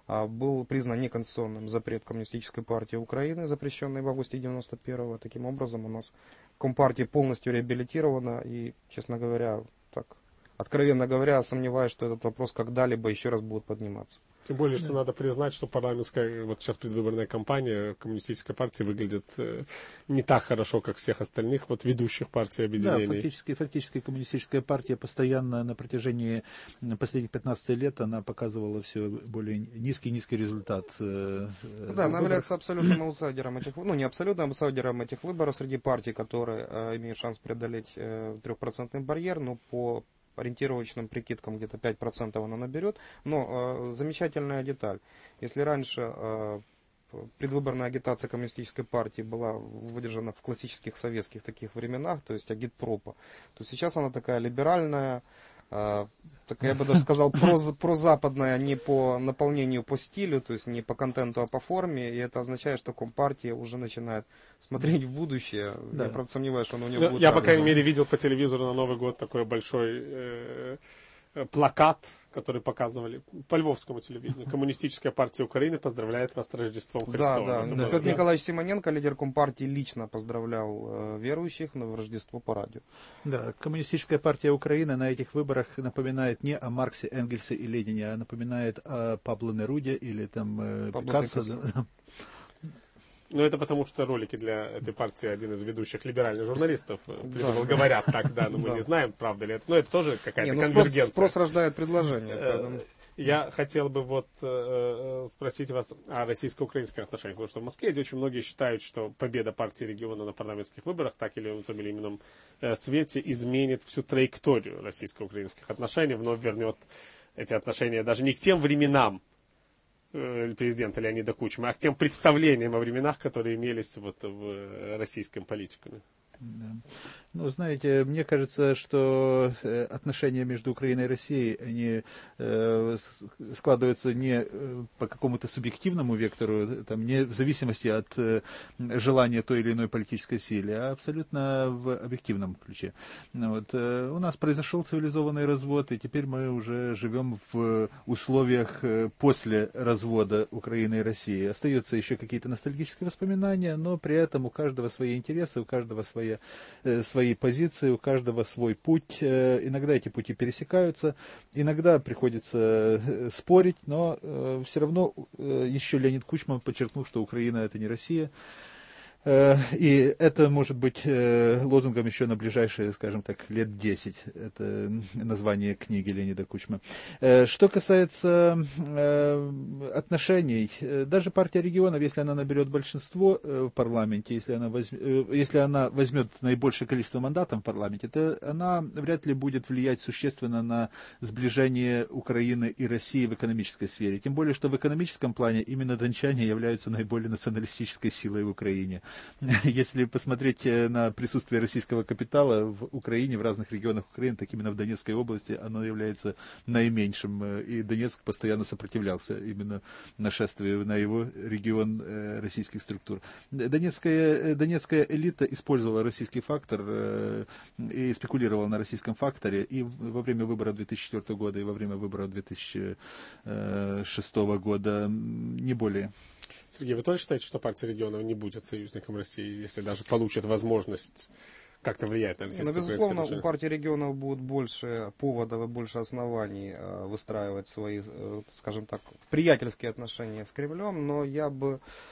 J: был признан неконституционным запрет Коммунистической партии Украины, запрещенный в августе девяносто первого. Таким образом, у нас Компартия полностью реабилитирована и, честно говоря, так, откровенно говоря, сомневаюсь, что этот вопрос когда-либо еще раз будет подниматься.
H: Тем более, что надо признать, что парламентская, вот сейчас предвыборная кампания Коммунистической партии выглядит э, не так хорошо, как всех остальных вот ведущих партий объединений.
I: Да, фактически, фактически Коммунистическая партия постоянно на протяжении последних пятнадцати лет она показывала все более низкий-низкий результат. Э,
J: да, она является абсолютным аутсайдером этих, ну не абсолютным аутсайдером этих выборов среди партий, которые э, имеют шанс преодолеть э, трехпроцентный барьер, но по ориентировочным прикидкам где-то пять процентов она наберет. Но э, замечательная деталь. Если раньше э, предвыборная агитация Коммунистической партии была выдержана в классических советских таких временах, то есть агитпропа, то сейчас она такая либеральная, э, так я бы даже сказал, проз, прозападная не по наполнению, по стилю, то есть не по контенту, а по форме. И это означает, что Компартия уже начинает смотреть в будущее. Да. Я, правда, сомневаюсь, что она у нее
H: ну,
J: будет...
H: Я, по крайней мере, видел по телевизору на Новый год такой большой э, плакат, который показывали по львовскому телевидению. Коммунистическая партия Украины поздравляет вас с Рождеством Христовым.
J: Да, да. да. Петр да. Николаевич Симоненко, лидер Компартии, лично поздравлял э, верующих на Рождество по радио.
I: Да, Коммунистическая партия Украины на этих выборах напоминает не о Марксе, Энгельсе и Ленине, а напоминает о Пабло Неруде или там э, Пикассо.
H: Ну, это потому, что ролики для этой партии один из ведущих либеральных журналистов придумал, да. Говорят так, да, но мы да. не знаем, правда ли это. Но это тоже какая-то не, конвергенция.
J: Спрос, спрос рождает предложение.
H: Я хотел бы вот э, спросить вас о российско-украинских отношениях, потому что в Москве очень многие считают, что победа партии региона на парламентских выборах так или в том или ином э, свете изменит всю траекторию российско-украинских отношений, вновь вернет эти отношения даже не к тем временам президента Леонида Кучмы, а к тем представлениям о временах, которые имелись вот в российском политике.
I: Да. Ну, знаете, мне кажется, что отношения между Украиной и Россией, они э, складываются не по какому-то субъективному вектору, там, не в зависимости от э, желания той или иной политической силы, а абсолютно в объективном ключе. Вот. Э, у нас произошел цивилизованный развод, и теперь мы уже живем в условиях после развода Украины и России. Остаются еще какие-то ностальгические воспоминания, но при этом у каждого свои интересы, у каждого свои свои позиции, у каждого свой путь. Иногда эти пути пересекаются, иногда приходится спорить, но все равно еще Леонид Кучма подчеркнул, что Украина это не Россия. И это может быть лозунгом еще на ближайшие, скажем так, лет десять. Это название книги Леонида Кучмы. Что касается отношений, даже партия регионов, если она наберет большинство в парламенте, если она возьмет, если она возьмет наибольшее количество мандатов в парламенте, то она вряд ли будет влиять существенно на сближение Украины и России в экономической сфере. Тем более, что в экономическом плане именно дончане являются наиболее националистической силой в Украине. Если посмотреть на присутствие российского капитала в Украине, в разных регионах Украины, так именно в Донецкой области, оно является наименьшим. И Донецк постоянно сопротивлялся именно нашествию на его регион российских структур. Донецкая, донецкая элита использовала российский фактор и спекулировала на российском факторе и во время выборов две тысячи четвёртого года, и во время выборов две тысячи шестого года, не более.
H: Сергей, вы тоже считаете, что партия регионов не будет союзником России, если даже получит возможность как-то влиять на российское
J: политику? Ну, безусловно, у партии регионов будет больше поводов и больше оснований выстраивать свои, скажем так, приятельские отношения с Кремлем, но я бы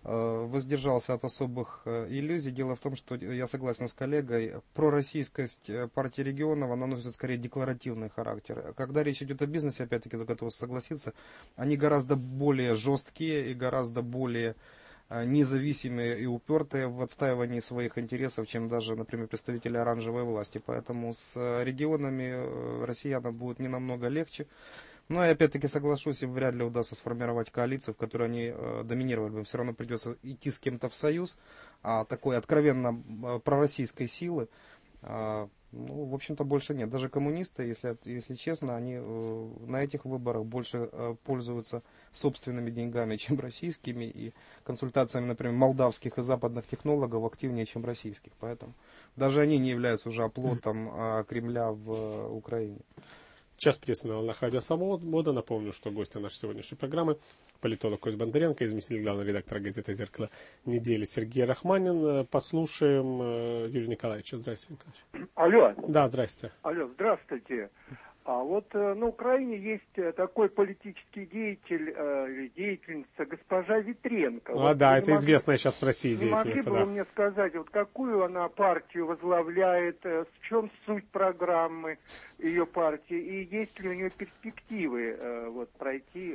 J: воздержался от особых иллюзий. Дело в том, что я согласен с коллегой, пророссийскость партии регионов, она носит скорее декларативный характер. Когда речь идет о бизнесе, опять-таки, я готов согласиться, они гораздо более жесткие и гораздо более независимые и упертые в отстаивании своих интересов, чем даже, например, представители оранжевой власти. Поэтому с регионами россиянам будет не намного легче. Но я опять-таки соглашусь, им вряд ли удастся сформировать коалицию, в которой они э, доминировали бы. Все равно придется идти с кем-то в союз, а такой откровенно э, пророссийской силы, э, ну, в общем-то, больше нет. Даже коммунисты, если, если честно, они э, на этих выборах больше э, пользуются собственными деньгами, чем российскими, и консультациями, например, молдавских и западных технологов активнее, чем российских. Поэтому даже они не являются уже оплотом э, Кремля в э, Украине.
H: Час пресс на волнах радио «Свобода». Напомню, что гостья нашей сегодняшней программы политолог Кость Бондаренко, заместитель главного редактора газеты «Зеркало недели» Сергей Рахманин. Послушаем Юрия Николаевича. Здравствуйте, Николаевич.
O: Алло.
H: Да, здрасте.
O: Алло, здравствуйте. А вот на Украине есть такой политический деятель или деятельница госпожа Ветренко.
H: А,
O: вот
H: да, это
O: могли,
H: известная сейчас в России деятельница.
O: Не могли бы
H: да.
O: вы мне сказать, вот какую она партию возглавляет, в чем суть программы ее партии, и есть ли у нее перспективы вот, пройти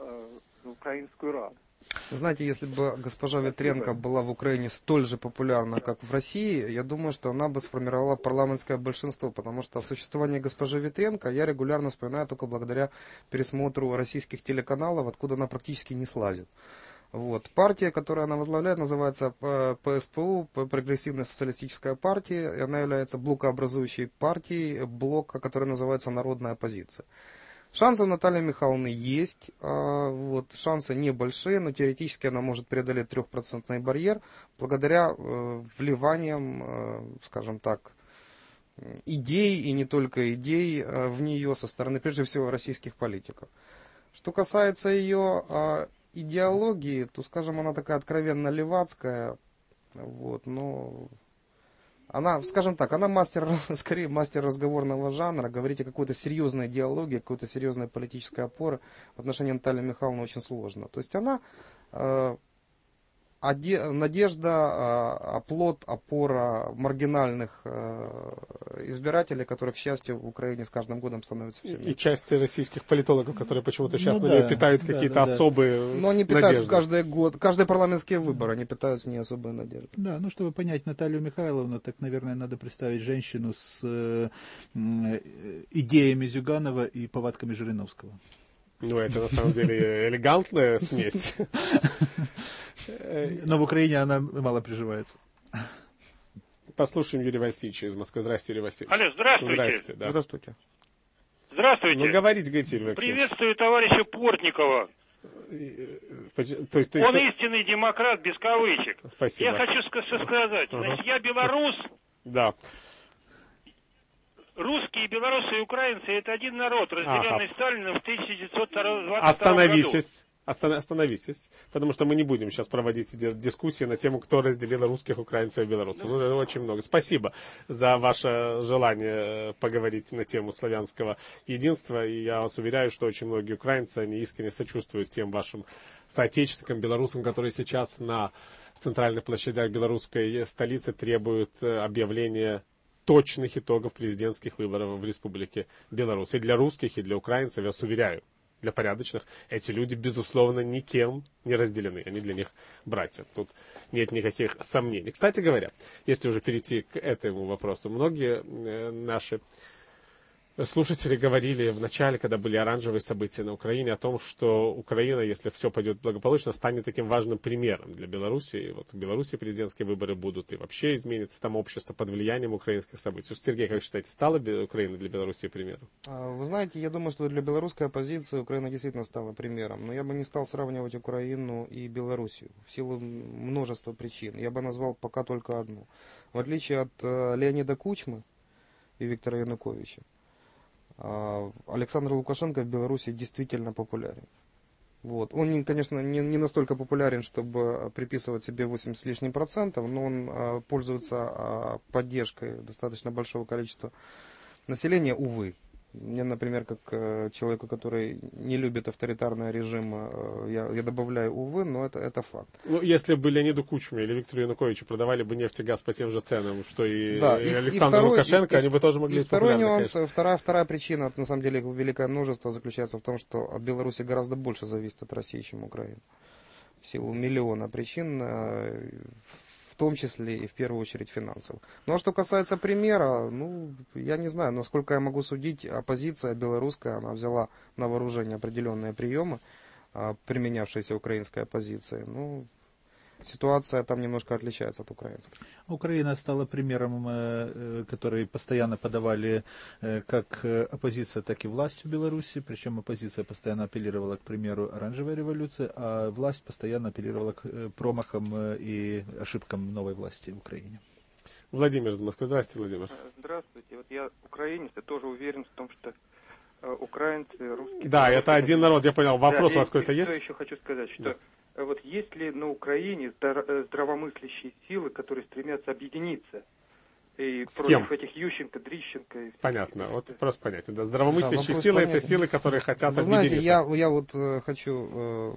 O: в Украинскую Раду?
J: Знаете, если бы госпожа Ветренко была в Украине столь же популярна, как в России, я думаю, что она бы сформировала парламентское большинство, потому что о существовании госпожи Ветренко я регулярно вспоминаю только благодаря пересмотру российских телеканалов, откуда она практически не слазит. Вот. Партия, которую она возглавляет, называется ПСПУ, Прогрессивная социалистическая партия, и она является блокообразующей партией блока, который называется Народная оппозиция. Шансы у Натальи Михайловны есть, вот, шансы небольшие, но теоретически она может преодолеть трехпроцентный барьер благодаря вливаниям, скажем так, идей, и не только идей, в нее со стороны, прежде всего, российских политиков. Что касается ее идеологии, то, скажем, она такая откровенно левацкая, вот, но... Она, скажем так, она мастер, скорее мастер разговорного жанра. Говорить о какой-то серьезной идеологии, какой-то серьезной политической опоры в отношении Натальи Михайловны очень сложно. То есть она э, оде, надежда, э, оплот, опора маргинальных э, избирателей, которых, к счастью, в Украине с каждым годом становится все меньше.
H: И части российских политологов, которые почему-то сейчас
I: ну,
H: на нее
I: да,
H: питают
I: да,
H: какие-то
I: да, да.
H: особые
J: Но они питают
H: надежды.
J: каждый год, каждые парламентские выборы, они питаются не особой надеждой.
I: Да, ну чтобы понять Наталью Михайловну, так, наверное, надо представить женщину с э, э, идеями Зюганова и повадками Жириновского.
H: Ну, это на самом деле элегантная смесь.
I: Но в Украине она мало приживается.
H: Послушаем Юрия Васильевича из Москвы. Здравствуйте, Юрий Васильевич.
N: Алло, здравствуйте.
H: Здравствуйте, да.
J: Здравствуйте.
N: Здравствуйте.
H: Ну, говорите, говорите, Юрий Васильевич.
N: Приветствую товарища Портникова.
H: То есть,
N: Он
H: ты...
N: истинный демократ, без кавычек.
H: Спасибо.
N: Я хочу сказать,
H: ага.
N: значит, я белорус.
H: Да.
N: Русские, белорусы и украинцы — это один народ, разделенный
H: ага.
N: Сталином в тысяча девятьсот двадцать втором
H: Остановитесь.
N: году.
H: Остановитесь, потому что мы не будем сейчас проводить дискуссии на тему, кто разделил русских, украинцев и белорусов. Ну, это очень много. Спасибо за ваше желание поговорить на тему славянского единства. И я вас уверяю, что очень многие украинцы, они искренне сочувствуют тем вашим соотечественникам, белорусам, которые сейчас на центральных площадях белорусской столицы требуют объявления точных итогов президентских выборов в Республике Беларусь. И для русских, и для украинцев, я вас уверяю, для порядочных, эти люди, безусловно, никем не разделены. Они для них братья. Тут нет никаких сомнений. Кстати говоря, если уже перейти к этому вопросу, многие наши слушатели говорили в начале, когда были оранжевые события на Украине, о том, что Украина, если все пойдет благополучно, станет таким важным примером для Беларуси. Вот в Беларуси президентские выборы будут, и вообще изменится там общество под влиянием украинских событий. Сергей, как считаете, стала Украина для Беларуси примером?
J: Вы знаете, я думаю, что для белорусской оппозиции Украина действительно стала примером. Но я бы не стал сравнивать Украину и Белоруссию в силу множества причин. Я бы назвал пока только одну. В отличие от Леонида Кучмы и Виктора Януковича, Александр Лукашенко в Беларуси действительно популярен. Вот. Он, конечно, не, не настолько популярен, чтобы приписывать себе восемьдесят с лишним процентов, но он а, пользуется а, поддержкой достаточно большого количества населения, увы. Мне, например, как э, человеку, который не любит авторитарный режим, э, я, я добавляю, увы, но это, это факт.
H: Ну, если бы Леониду Кучме или Виктору Януковичу продавали бы нефть и газ по тем же ценам, что и,
J: да,
H: и
J: и
H: Александру
J: и
H: Лукашенко,
J: второй,
H: они бы тоже могли
J: и
H: быть
J: второй
H: популярны,
J: нюанс,
H: конечно.
J: вторая, вторая причина, на самом деле, великое множество заключается в том, что от Беларуси гораздо больше зависит от России, чем Украина. В силу миллиона причин, э, в том числе и в первую очередь финансовых. Ну а что касается примера, ну, я не знаю, насколько я могу судить, оппозиция белорусская, она взяла на вооружение определенные приемы, применявшиеся украинской оппозицией. Ну, ситуация там немножко отличается от украинской.
I: Украина стала примером, который постоянно подавали как оппозиция, так и власть в Беларуси. Причем оппозиция постоянно апеллировала, к примеру, оранжевой революции, а власть постоянно апеллировала к промахам и ошибкам новой власти в Украине.
H: Владимир из Москвы. Здравствуйте, Владимир.
P: Здравствуйте. Вот я украинец, я тоже уверен в том, что украинцы, русские...
H: Да, это один народ, я понял. Вопрос
P: да,
H: у вас какой-то есть?
P: Я еще хочу сказать, что
H: да.
P: Вот есть ли на Украине здравомыслящие силы, которые стремятся объединиться и
H: с
P: против
H: кем?
P: этих Ющенко, Дрищенко? И
H: понятно, вот вопрос понятен. Да, здравомыслящие
J: да,
H: силы
J: понятен.
H: это силы, которые хотят
J: Вы
H: объединиться.
J: знаете, я, я вот э, хочу э,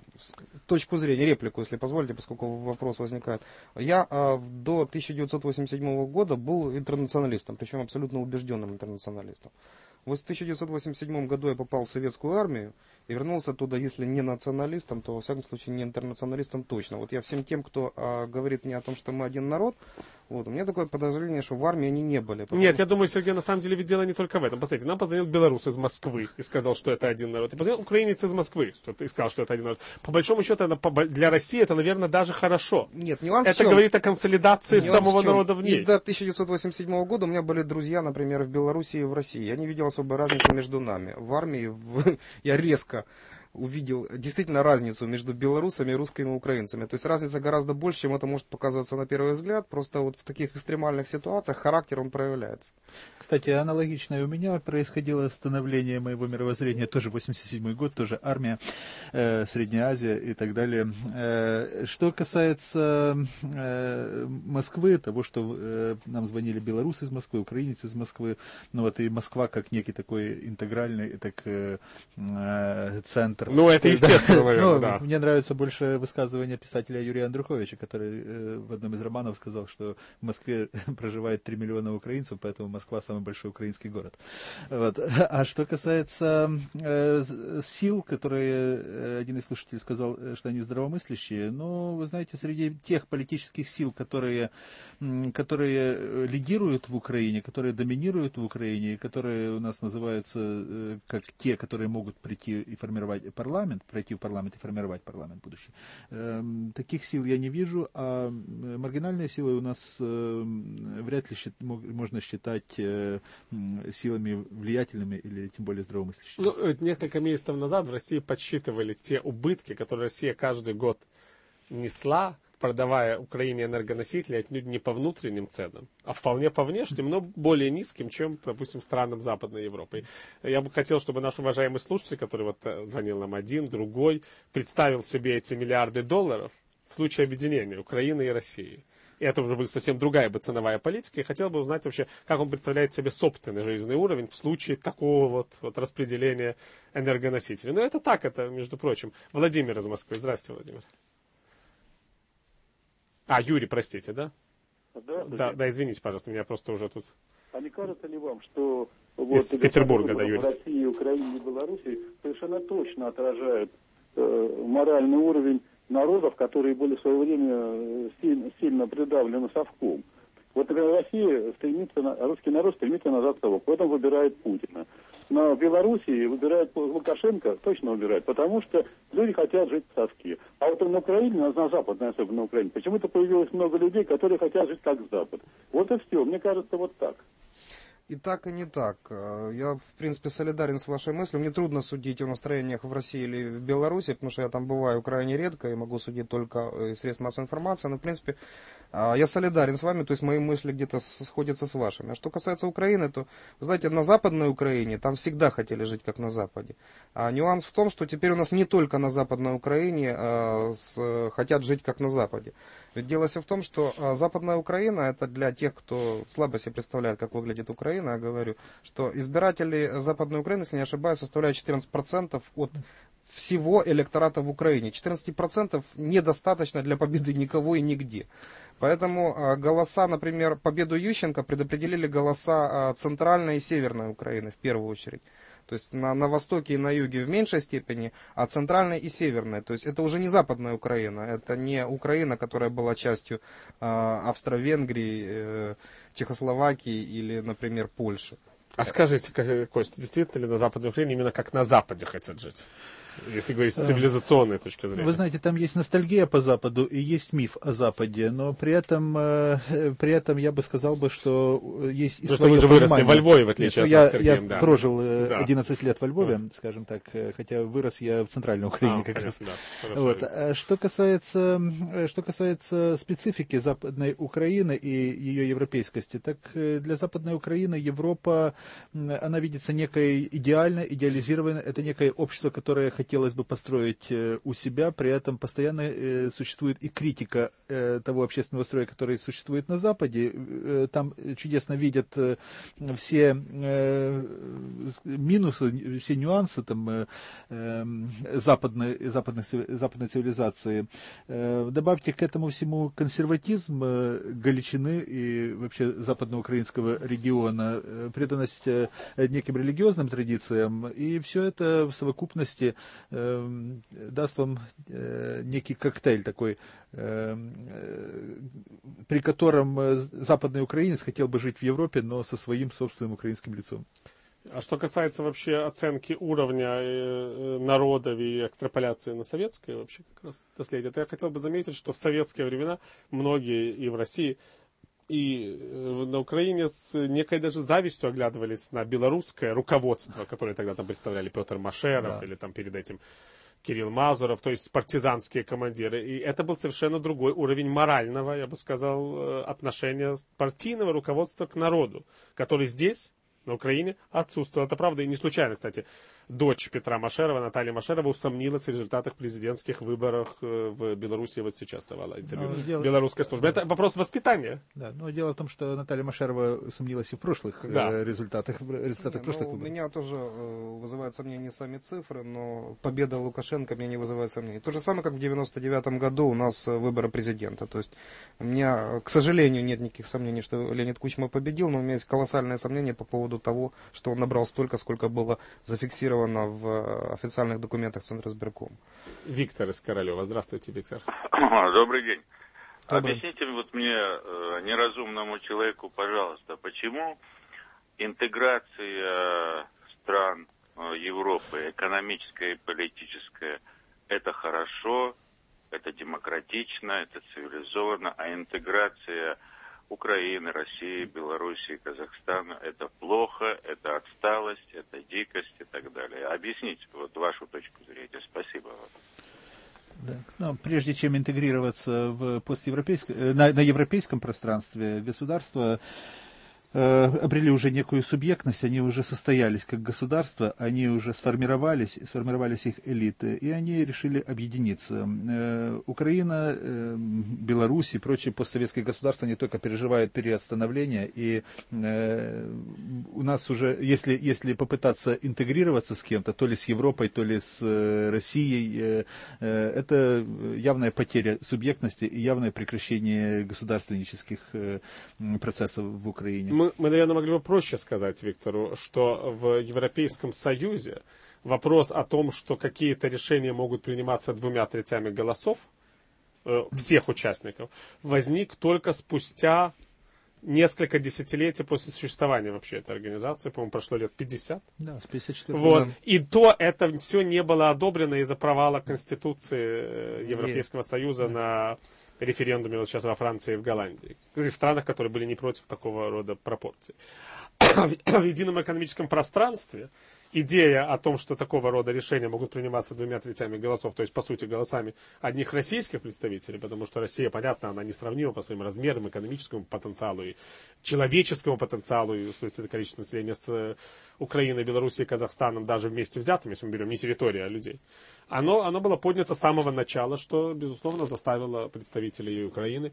J: точку зрения, реплику, если позволите, поскольку вопрос возникает. Я э, до тысяча девятьсот восемьдесят седьмого года был интернационалистом, причем абсолютно убежденным интернационалистом. Вот в тысяча девятьсот восемьдесят седьмом году я попал в советскую армию и вернулся оттуда, если не националистом, то, во всяком случае, не интернационалистом точно. Вот я всем тем, кто а, говорит мне о том, что мы один народ, вот, у меня такое подозрение, что в армии они не были.
H: Нет,
J: что...
H: я думаю, Сергей, на самом деле, ведь дело не только в этом. Посмотрите, нам позвонил белорус из Москвы и сказал, что это один народ. И позвонил украинец из Москвы и сказал, что это один народ. По большому счету, для России это, наверное, даже хорошо.
J: Нет, нюанс
H: это
J: в чем?
H: говорит о консолидации
J: нюанс
H: самого
J: в чем?
H: народа в ней.
J: И до тысяча девятьсот восемьдесят седьмого года у меня были друзья, например, в Беларуси и в России. Я не видел особой разницы между нами. В армии в... я резко увидел действительно разницу между белорусами и русскими украинцами. То есть разница гораздо больше, чем это может показаться на первый взгляд. Просто вот в таких экстремальных ситуациях характер он проявляется.
I: Кстати, аналогично и у меня происходило становление моего мировоззрения. Тоже восемьдесят седьмой год, тоже армия, э, Средняя Азия и так далее. Э, что касается э, Москвы, того, что э, нам звонили белорусы из Москвы, украинцы из Москвы, ну вот и Москва как некий такой интегральный так, э, э, центр.
H: Ну, это естественно, наверное,
I: ну,
H: да.
I: Мне нравится больше высказывание писателя Юрия Андруховича, который э, в одном из романов сказал, что в Москве проживает три миллиона украинцев, поэтому Москва самый большой украинский город. Вот. А что касается э, сил, которые э, один из слушателей сказал, что они здравомыслящие, ну, вы знаете, среди тех политических сил, которые, которые лидируют в Украине, которые доминируют в Украине, которые у нас называются э, как те, которые могут прийти и формировать парламент, пройти в парламент и формировать парламент будущий. Э, таких сил я не вижу, а маргинальные силы у нас э, вряд ли счит, можно считать э, силами влиятельными или тем более здравомыслящими.
H: Ну, несколько месяцев назад в России подсчитывали те убытки, которые Россия каждый год несла, продавая Украине энергоносители отнюдь не по внутренним ценам, а вполне по внешним, но более низким, чем, допустим, странам Западной Европы. Я бы хотел, чтобы наш уважаемый слушатель, который вот звонил нам один, другой, представил себе эти миллиарды долларов в случае объединения Украины и России. И это уже будет совсем другая бы ценовая политика. И хотел бы узнать вообще, как он представляет себе собственный жизненный уровень в случае такого вот, вот распределения энергоносителей. Но это так, это, между прочим. Владимир из Москвы. Здравствуйте, Владимир. А, Юрий, простите, да? Да, да, извините, пожалуйста, меня просто уже тут...
Q: А не кажется ли вам, что вот
H: из Петербурга, да, Юрий?
Q: России, Украине и Беларуси совершенно точно отражают э, моральный уровень народов, которые были в свое время сильно, сильно придавлены совком. Вот, например, Россия стремится, на, русский народ стремится назад в совок, поэтому выбирает Путина. Но в Белоруссии выбирает Лукашенко, точно выбирает, потому что люди хотят жить в совке. А вот на Украине, на, на Западной, особенно на Украине, почему-то появилось много людей, которые хотят жить как Запад. Вот и все. Мне кажется, вот так.
J: И так, и не так. Я, в принципе, солидарен с вашей мыслью. Мне трудно судить о настроениях в России или в Беларуси, потому что я там бываю крайне редко и могу судить только из средств массовой информации. Но, в принципе, Я солидарен с вами, то есть мои мысли где-то сходятся с вашими. А что касается Украины, то, вы знаете, на Западной Украине там всегда хотели жить как на Западе. А нюанс в том, что теперь у нас не только на Западной Украине а, с, хотят жить как на Западе. Ведь дело все в том, что а, Западная Украина, это для тех, кто слабо себе представляет, как выглядит Украина, я говорю, что избиратели Западной Украины, если не ошибаюсь, составляют четырнадцать процентов от всего электората в Украине. четырнадцать процентов недостаточно для победы никого и нигде. Поэтому а, голоса, например, победу Ющенко предопределили голоса а, центральной и северной Украины в первую очередь. То есть на, на востоке и на юге в меньшей степени, а центральной и северной. То есть это уже не Западная Украина, это не Украина, которая была частью э, Австро-Венгрии, э, Чехословакии или, например, Польши.
H: А скажите, Костя, действительно ли на Западной Украине именно как на Западе хотят жить? Если говорить с цивилизационной точки зрения.
I: Вы знаете, там есть ностальгия по Западу и есть миф о Западе, но при этом, э, при этом я бы сказал бы, что есть и
H: ну,
I: свое
H: что вы же выросли во Львове, в отличие
I: Нет,
H: от
I: я,
H: нас с Сергеем,
I: я
H: да.
I: прожил
H: да.
I: одиннадцать лет во Львове,
H: да.
I: скажем так, хотя вырос я в Центральной Украине
H: а,
I: как
H: конечно,
I: раз.
H: Да.
I: Вот. А что касается, что касается специфики Западной Украины и ее европейскости, так для Западной Украины Европа, она видится некой идеально, идеализированной, это некое общество, которое хотелось бы построить у себя, при этом постоянно э, существует и критика э, того общественного строя, который существует на Западе. Э, там чудесно видят э, все э, минусы, все нюансы там, э, э, западной, западной, западной цивилизации. Э, добавьте к этому всему консерватизм э, Галичины и вообще западноукраинского региона, э, преданность э, неким религиозным традициям, и все это в совокупности э, даст вам э, некий коктейль такой, э, э, при котором э, западный украинец хотел бы жить в Европе, но со своим собственным украинским лицом.
H: А что касается вообще оценки уровня э, народов и экстраполяции на советское вообще как раз наследие, то я хотел бы заметить, что в советские времена многие и в России, и на Украине с некой даже завистью оглядывались на белорусское руководство, которое тогда там представляли Петр Машеров, да. или там перед этим Кирилл Мазуров, то есть партизанские командиры. И это был совершенно другой уровень морального, я бы сказал, отношения партийного руководства к народу, который здесь, на Украине, отсутствовал. Это правда. И не случайно, кстати, дочь Петра Машерова, Наталья Машерова, усомнилась в результатах президентских выборов в Беларуси. Вот сейчас давала интервью дело... белорусской службе. Это вопрос воспитания.
I: Да, но дело в том, что Наталья Машерова усомнилась и в прошлых да. результатах, результатах
J: не,
I: прошлых
J: ну,
I: выборов.
J: Меня тоже э, вызывают сомнения сами цифры, но победа Лукашенко меня не вызывает сомнений. То же самое, как в девяносто девятом году у нас выборы президента. То есть у меня, к сожалению, нет никаких сомнений, что Леонид Кучма победил, но у меня есть колоссальное сомнение по поводу того, что он набрал столько, сколько было зафиксировано в официальных документах Центризбиркома.
H: Виктор из Королева. Здравствуйте, Виктор.
R: Добрый день.
J: Добрый.
R: Объясните вот мне, неразумному человеку, пожалуйста, почему интеграция стран Европы, экономическая и политическая, это хорошо, это демократично, это цивилизованно, а интеграция Украины, России, Белоруссии, Казахстана, это плохо, это отсталость, это дикость и так далее. Объясните вот вашу точку зрения. Спасибо вам.
I: Да. Но прежде чем интегрироваться в постевропейском, на, на европейском пространстве, государства э, обрели уже некую субъектность, они уже состоялись как государство, они уже сформировались, сформировались их элиты, и они решили объединиться. Э, Украина, э, Беларусь и прочие постсоветские государства не только переживают период становления, и э, у нас уже, если, если попытаться интегрироваться с кем-то, то ли с Европой, то ли с э, Россией, э, э, это явная потеря субъектности и явное прекращение государственнических э, процессов в Украине.
H: Мы, мы, наверное, могли бы проще сказать Виктору, что в Европейском Союзе вопрос о том, что какие-то решения могут приниматься двумя третями голосов э, всех участников, возник только спустя несколько десятилетий после существования вообще этой организации. По-моему, прошло лет пятьдесят.
I: Да, с пятьдесят четвёртого.
H: Вот.
I: Да.
H: И то это все не было одобрено из-за провала Конституции Европейского Есть. Союза да. на референдуме вот сейчас во Франции и в Голландии. В странах, которые были не против такого рода пропорций. в едином экономическом пространстве идея о том, что такого рода решения могут приниматься двумя третями голосов, то есть, по сути, голосами одних российских представителей, потому что Россия, понятно, она несравнима по своим размерам, экономическому потенциалу и человеческому потенциалу, и в смысле количество населения с Украиной, Белоруссией, Казахстаном, даже вместе взятыми, если мы берем не территорию, а людей. Оно, оно было поднято с самого начала, что, безусловно, заставило представителей Украины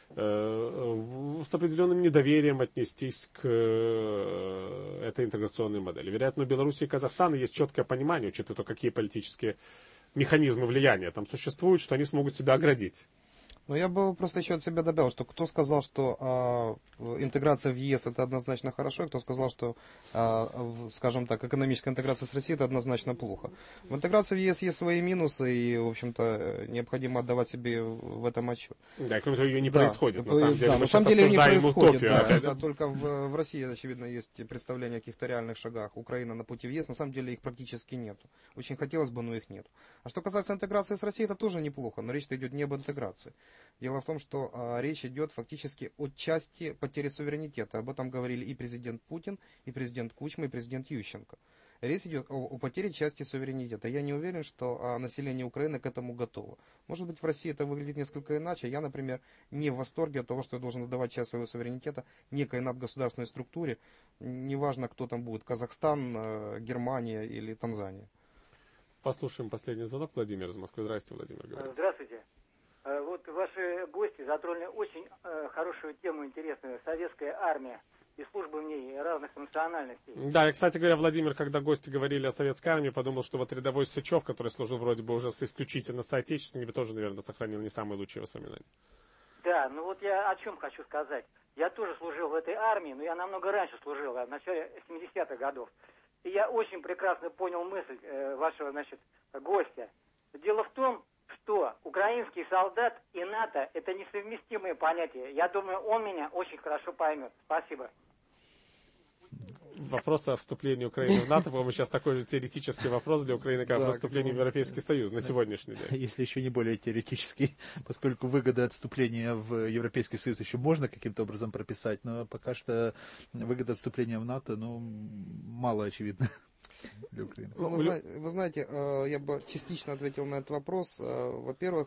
H: с определенным недоверием отнестись к этой интеграционной модели. Вероятно, у Беларуси и Казахстана есть четкое понимание, учитывая то, какие политические механизмы влияния там существуют, что они смогут себя оградить.
J: Но я бы просто еще от себя добавил, что кто сказал, что э, интеграция в ЕС это однозначно хорошо, и кто сказал, что, э, скажем так, экономическая интеграция с Россией это однозначно плохо. В интеграции в ЕС есть свои минусы, и, в общем-то, необходимо отдавать себе в этом отчет.
H: Да, и кроме того, ее не
J: да,
H: происходит. На самом деле,
J: да,
H: мы
J: на
H: сейчас
J: самом деле не происходит.
H: Утопию,
J: Да, да, только в, в России, очевидно, есть представление о каких-то реальных шагах. Украина на пути в ЕС, на самом деле их практически нет. Очень хотелось бы, но их нет. А что касается интеграции с Россией, это тоже неплохо, но речь-то идет не об интеграции. Дело в том, что а, речь идет фактически о части потери суверенитета. Об этом говорили и президент Путин, и президент Кучма, и президент Ющенко. Речь идет о, о потере части суверенитета. Я не уверен, что а, население Украины к этому готово. Может быть, в России это выглядит несколько иначе. Я, например, не в восторге от того, что я должен отдавать часть своего суверенитета некой надгосударственной структуре. Неважно, кто там будет, Казахстан, э, Германия или Танзания.
H: Послушаем последний звонок. Владимир из Москвы. Здравствуйте, Владимир. Говорите.
S: Здравствуйте. Вот ваши гости затронули очень э, хорошую тему, интересную. Советская армия и службы в ней разных национальностей.
H: Да, и, кстати говоря, Владимир, когда гости говорили о советской армии, подумал, что вот рядовой Сычев, который служил вроде бы уже с исключительно соотечественниками, тоже, наверное, сохранил не самые лучшие воспоминания.
S: Да, ну вот я о чем хочу сказать. Я тоже служил в этой армии, но я намного раньше служил, в начале семидесятых годов. И я очень прекрасно понял мысль э, вашего, значит, гостя. Дело в том, что украинский солдат и НАТО – это несовместимые понятия. Я думаю, он меня очень хорошо поймет. Спасибо.
H: Вопрос о вступлении Украины в НАТО, по-моему, сейчас такой же теоретический вопрос для Украины, как о вступлении в Европейский Союз на сегодняшний день.
I: Если еще не более теоретический, поскольку выгоды от вступления в Европейский Союз еще можно каким-то образом прописать, но пока что выгода от вступления в НАТО, ну, мало очевидно. Для Украины.
J: Ну, вы, вы знаете, я бы частично ответил на этот вопрос. Во-первых,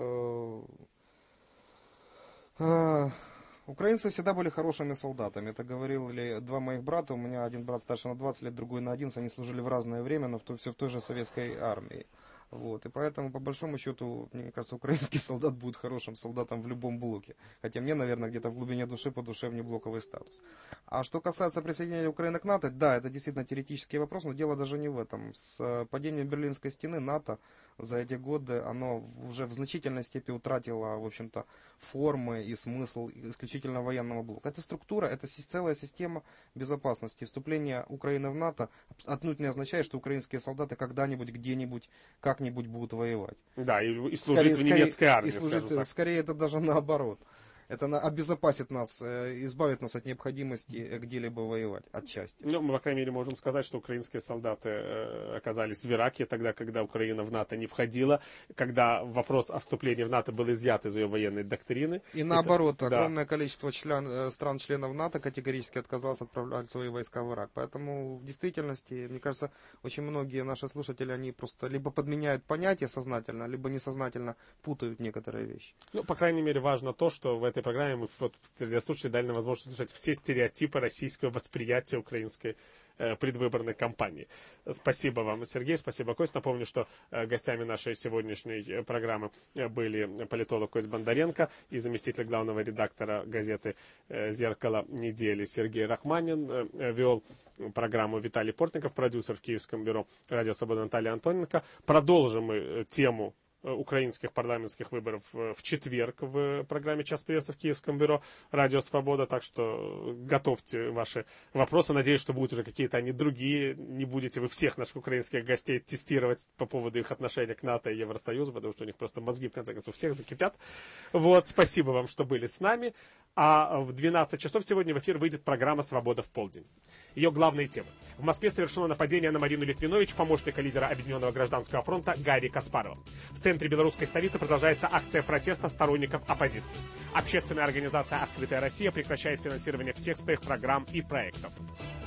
J: украинцы всегда были хорошими солдатами. Это говорили два моих брата. У меня один брат старше на двадцать лет, другой на одиннадцать. Они служили в разное время, но в то, все в той же советской армии. Вот. И поэтому, по большому счету, мне кажется, украинский солдат будет хорошим солдатом в любом блоке. Хотя мне, наверное, где-то в глубине души по душе внеблоковый статус. А что касается присоединения Украины к НАТО, да, это действительно теоретический вопрос, но дело даже не в этом. С падением Берлинской стены НАТО за эти годы, оно уже в значительной степени утратило, в общем-то, формы и смысл исключительно военного блока. Эта структура, это целая система безопасности. Вступление Украины в НАТО отнюдь не означает, что украинские солдаты когда-нибудь, где-нибудь, как-нибудь будут воевать.
H: Да, и, и служить скорее, в немецкой армии.
J: И служить, скорее это даже наоборот. Это обезопасит нас, избавит нас от необходимости где-либо воевать, отчасти.
H: Ну, мы, по крайней мере, можем сказать, что украинские солдаты оказались в Ираке, тогда, когда Украина в НАТО не входила, когда вопрос о вступлении в НАТО был изъят из ее военной доктрины.
J: И наоборот,
H: это,
J: огромное
H: да.
J: количество член, стран-членов НАТО категорически отказалось отправлять свои войска в Ирак. Поэтому, в действительности, мне кажется, очень многие наши слушатели, они просто либо подменяют понятия сознательно, либо несознательно путают некоторые вещи.
H: Ну, по крайней мере, важно то, что в этой программе мы вот, для слушателей дали нам возможность услышать все стереотипы российского восприятия украинской э, предвыборной кампании. Спасибо вам, Сергей, спасибо, Кость. Напомню, что э, гостями нашей сегодняшней программы были политолог Кость Бондаренко и заместитель главного редактора газеты э, «Зеркало недели» Сергей Рахманин. Э, вел программу Виталий Портников, продюсер в Киевском бюро «Радио Свобода» Наталья Антоненко. Продолжим мы тему украинских парламентских выборов в четверг в программе «Час приветствия» в Киевском бюро «Радио Свобода». Так что готовьте ваши вопросы. Надеюсь, что будут уже какие-то они другие. Не будете вы всех наших украинских гостей тестировать по поводу их отношения к НАТО и Евросоюзу, потому что у них просто мозги, в конце концов, всех закипят. Вот, спасибо вам, что были с нами. А в двенадцать часов сегодня в эфир выйдет программа «Свобода в полдень». Ее главные темы. В Москве совершено нападение на Марину Литвинович, помощника лидера Объединенного гражданского фронта Гарри Каспарова. В центре белорусской столицы продолжается акция протеста сторонников оппозиции. Общественная организация «Открытая Россия» прекращает финансирование всех своих программ и проектов.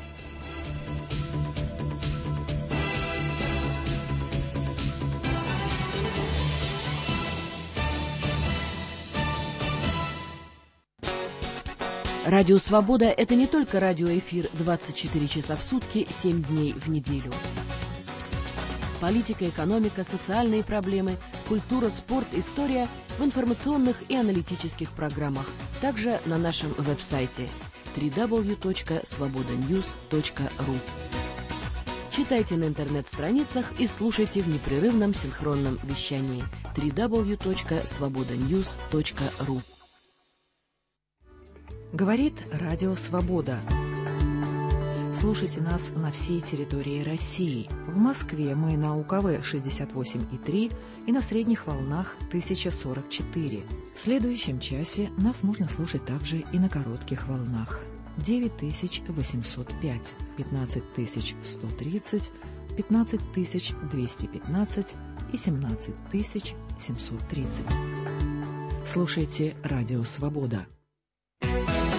T: Радио «Свобода» — это не только радиоэфир двадцать четыре часа в сутки, семь дней в неделю. Политика, экономика, социальные проблемы, культура, спорт, история в информационных и аналитических программах. Также на нашем веб-сайте дабл ю дабл ю дабл ю точка свобода ньюс точка ру. Читайте на интернет-страницах и слушайте в непрерывном синхронном вещании дабл ю дабл ю дабл ю точка свобода ньюс точка ру.
U: Говорит Радио Свобода. Слушайте нас на всей территории России. В Москве мы на У К В шестьдесят восемь и три и на средних волнах тысяча сорок четыре. В следующем часе нас можно слушать также и на коротких волнах. девять тысяч восемьсот пять, пятнадцать тысяч сто тридцать, пятнадцать тысяч двести пятнадцать и семнадцать тысяч семьсот тридцать. Слушайте Радио Свобода.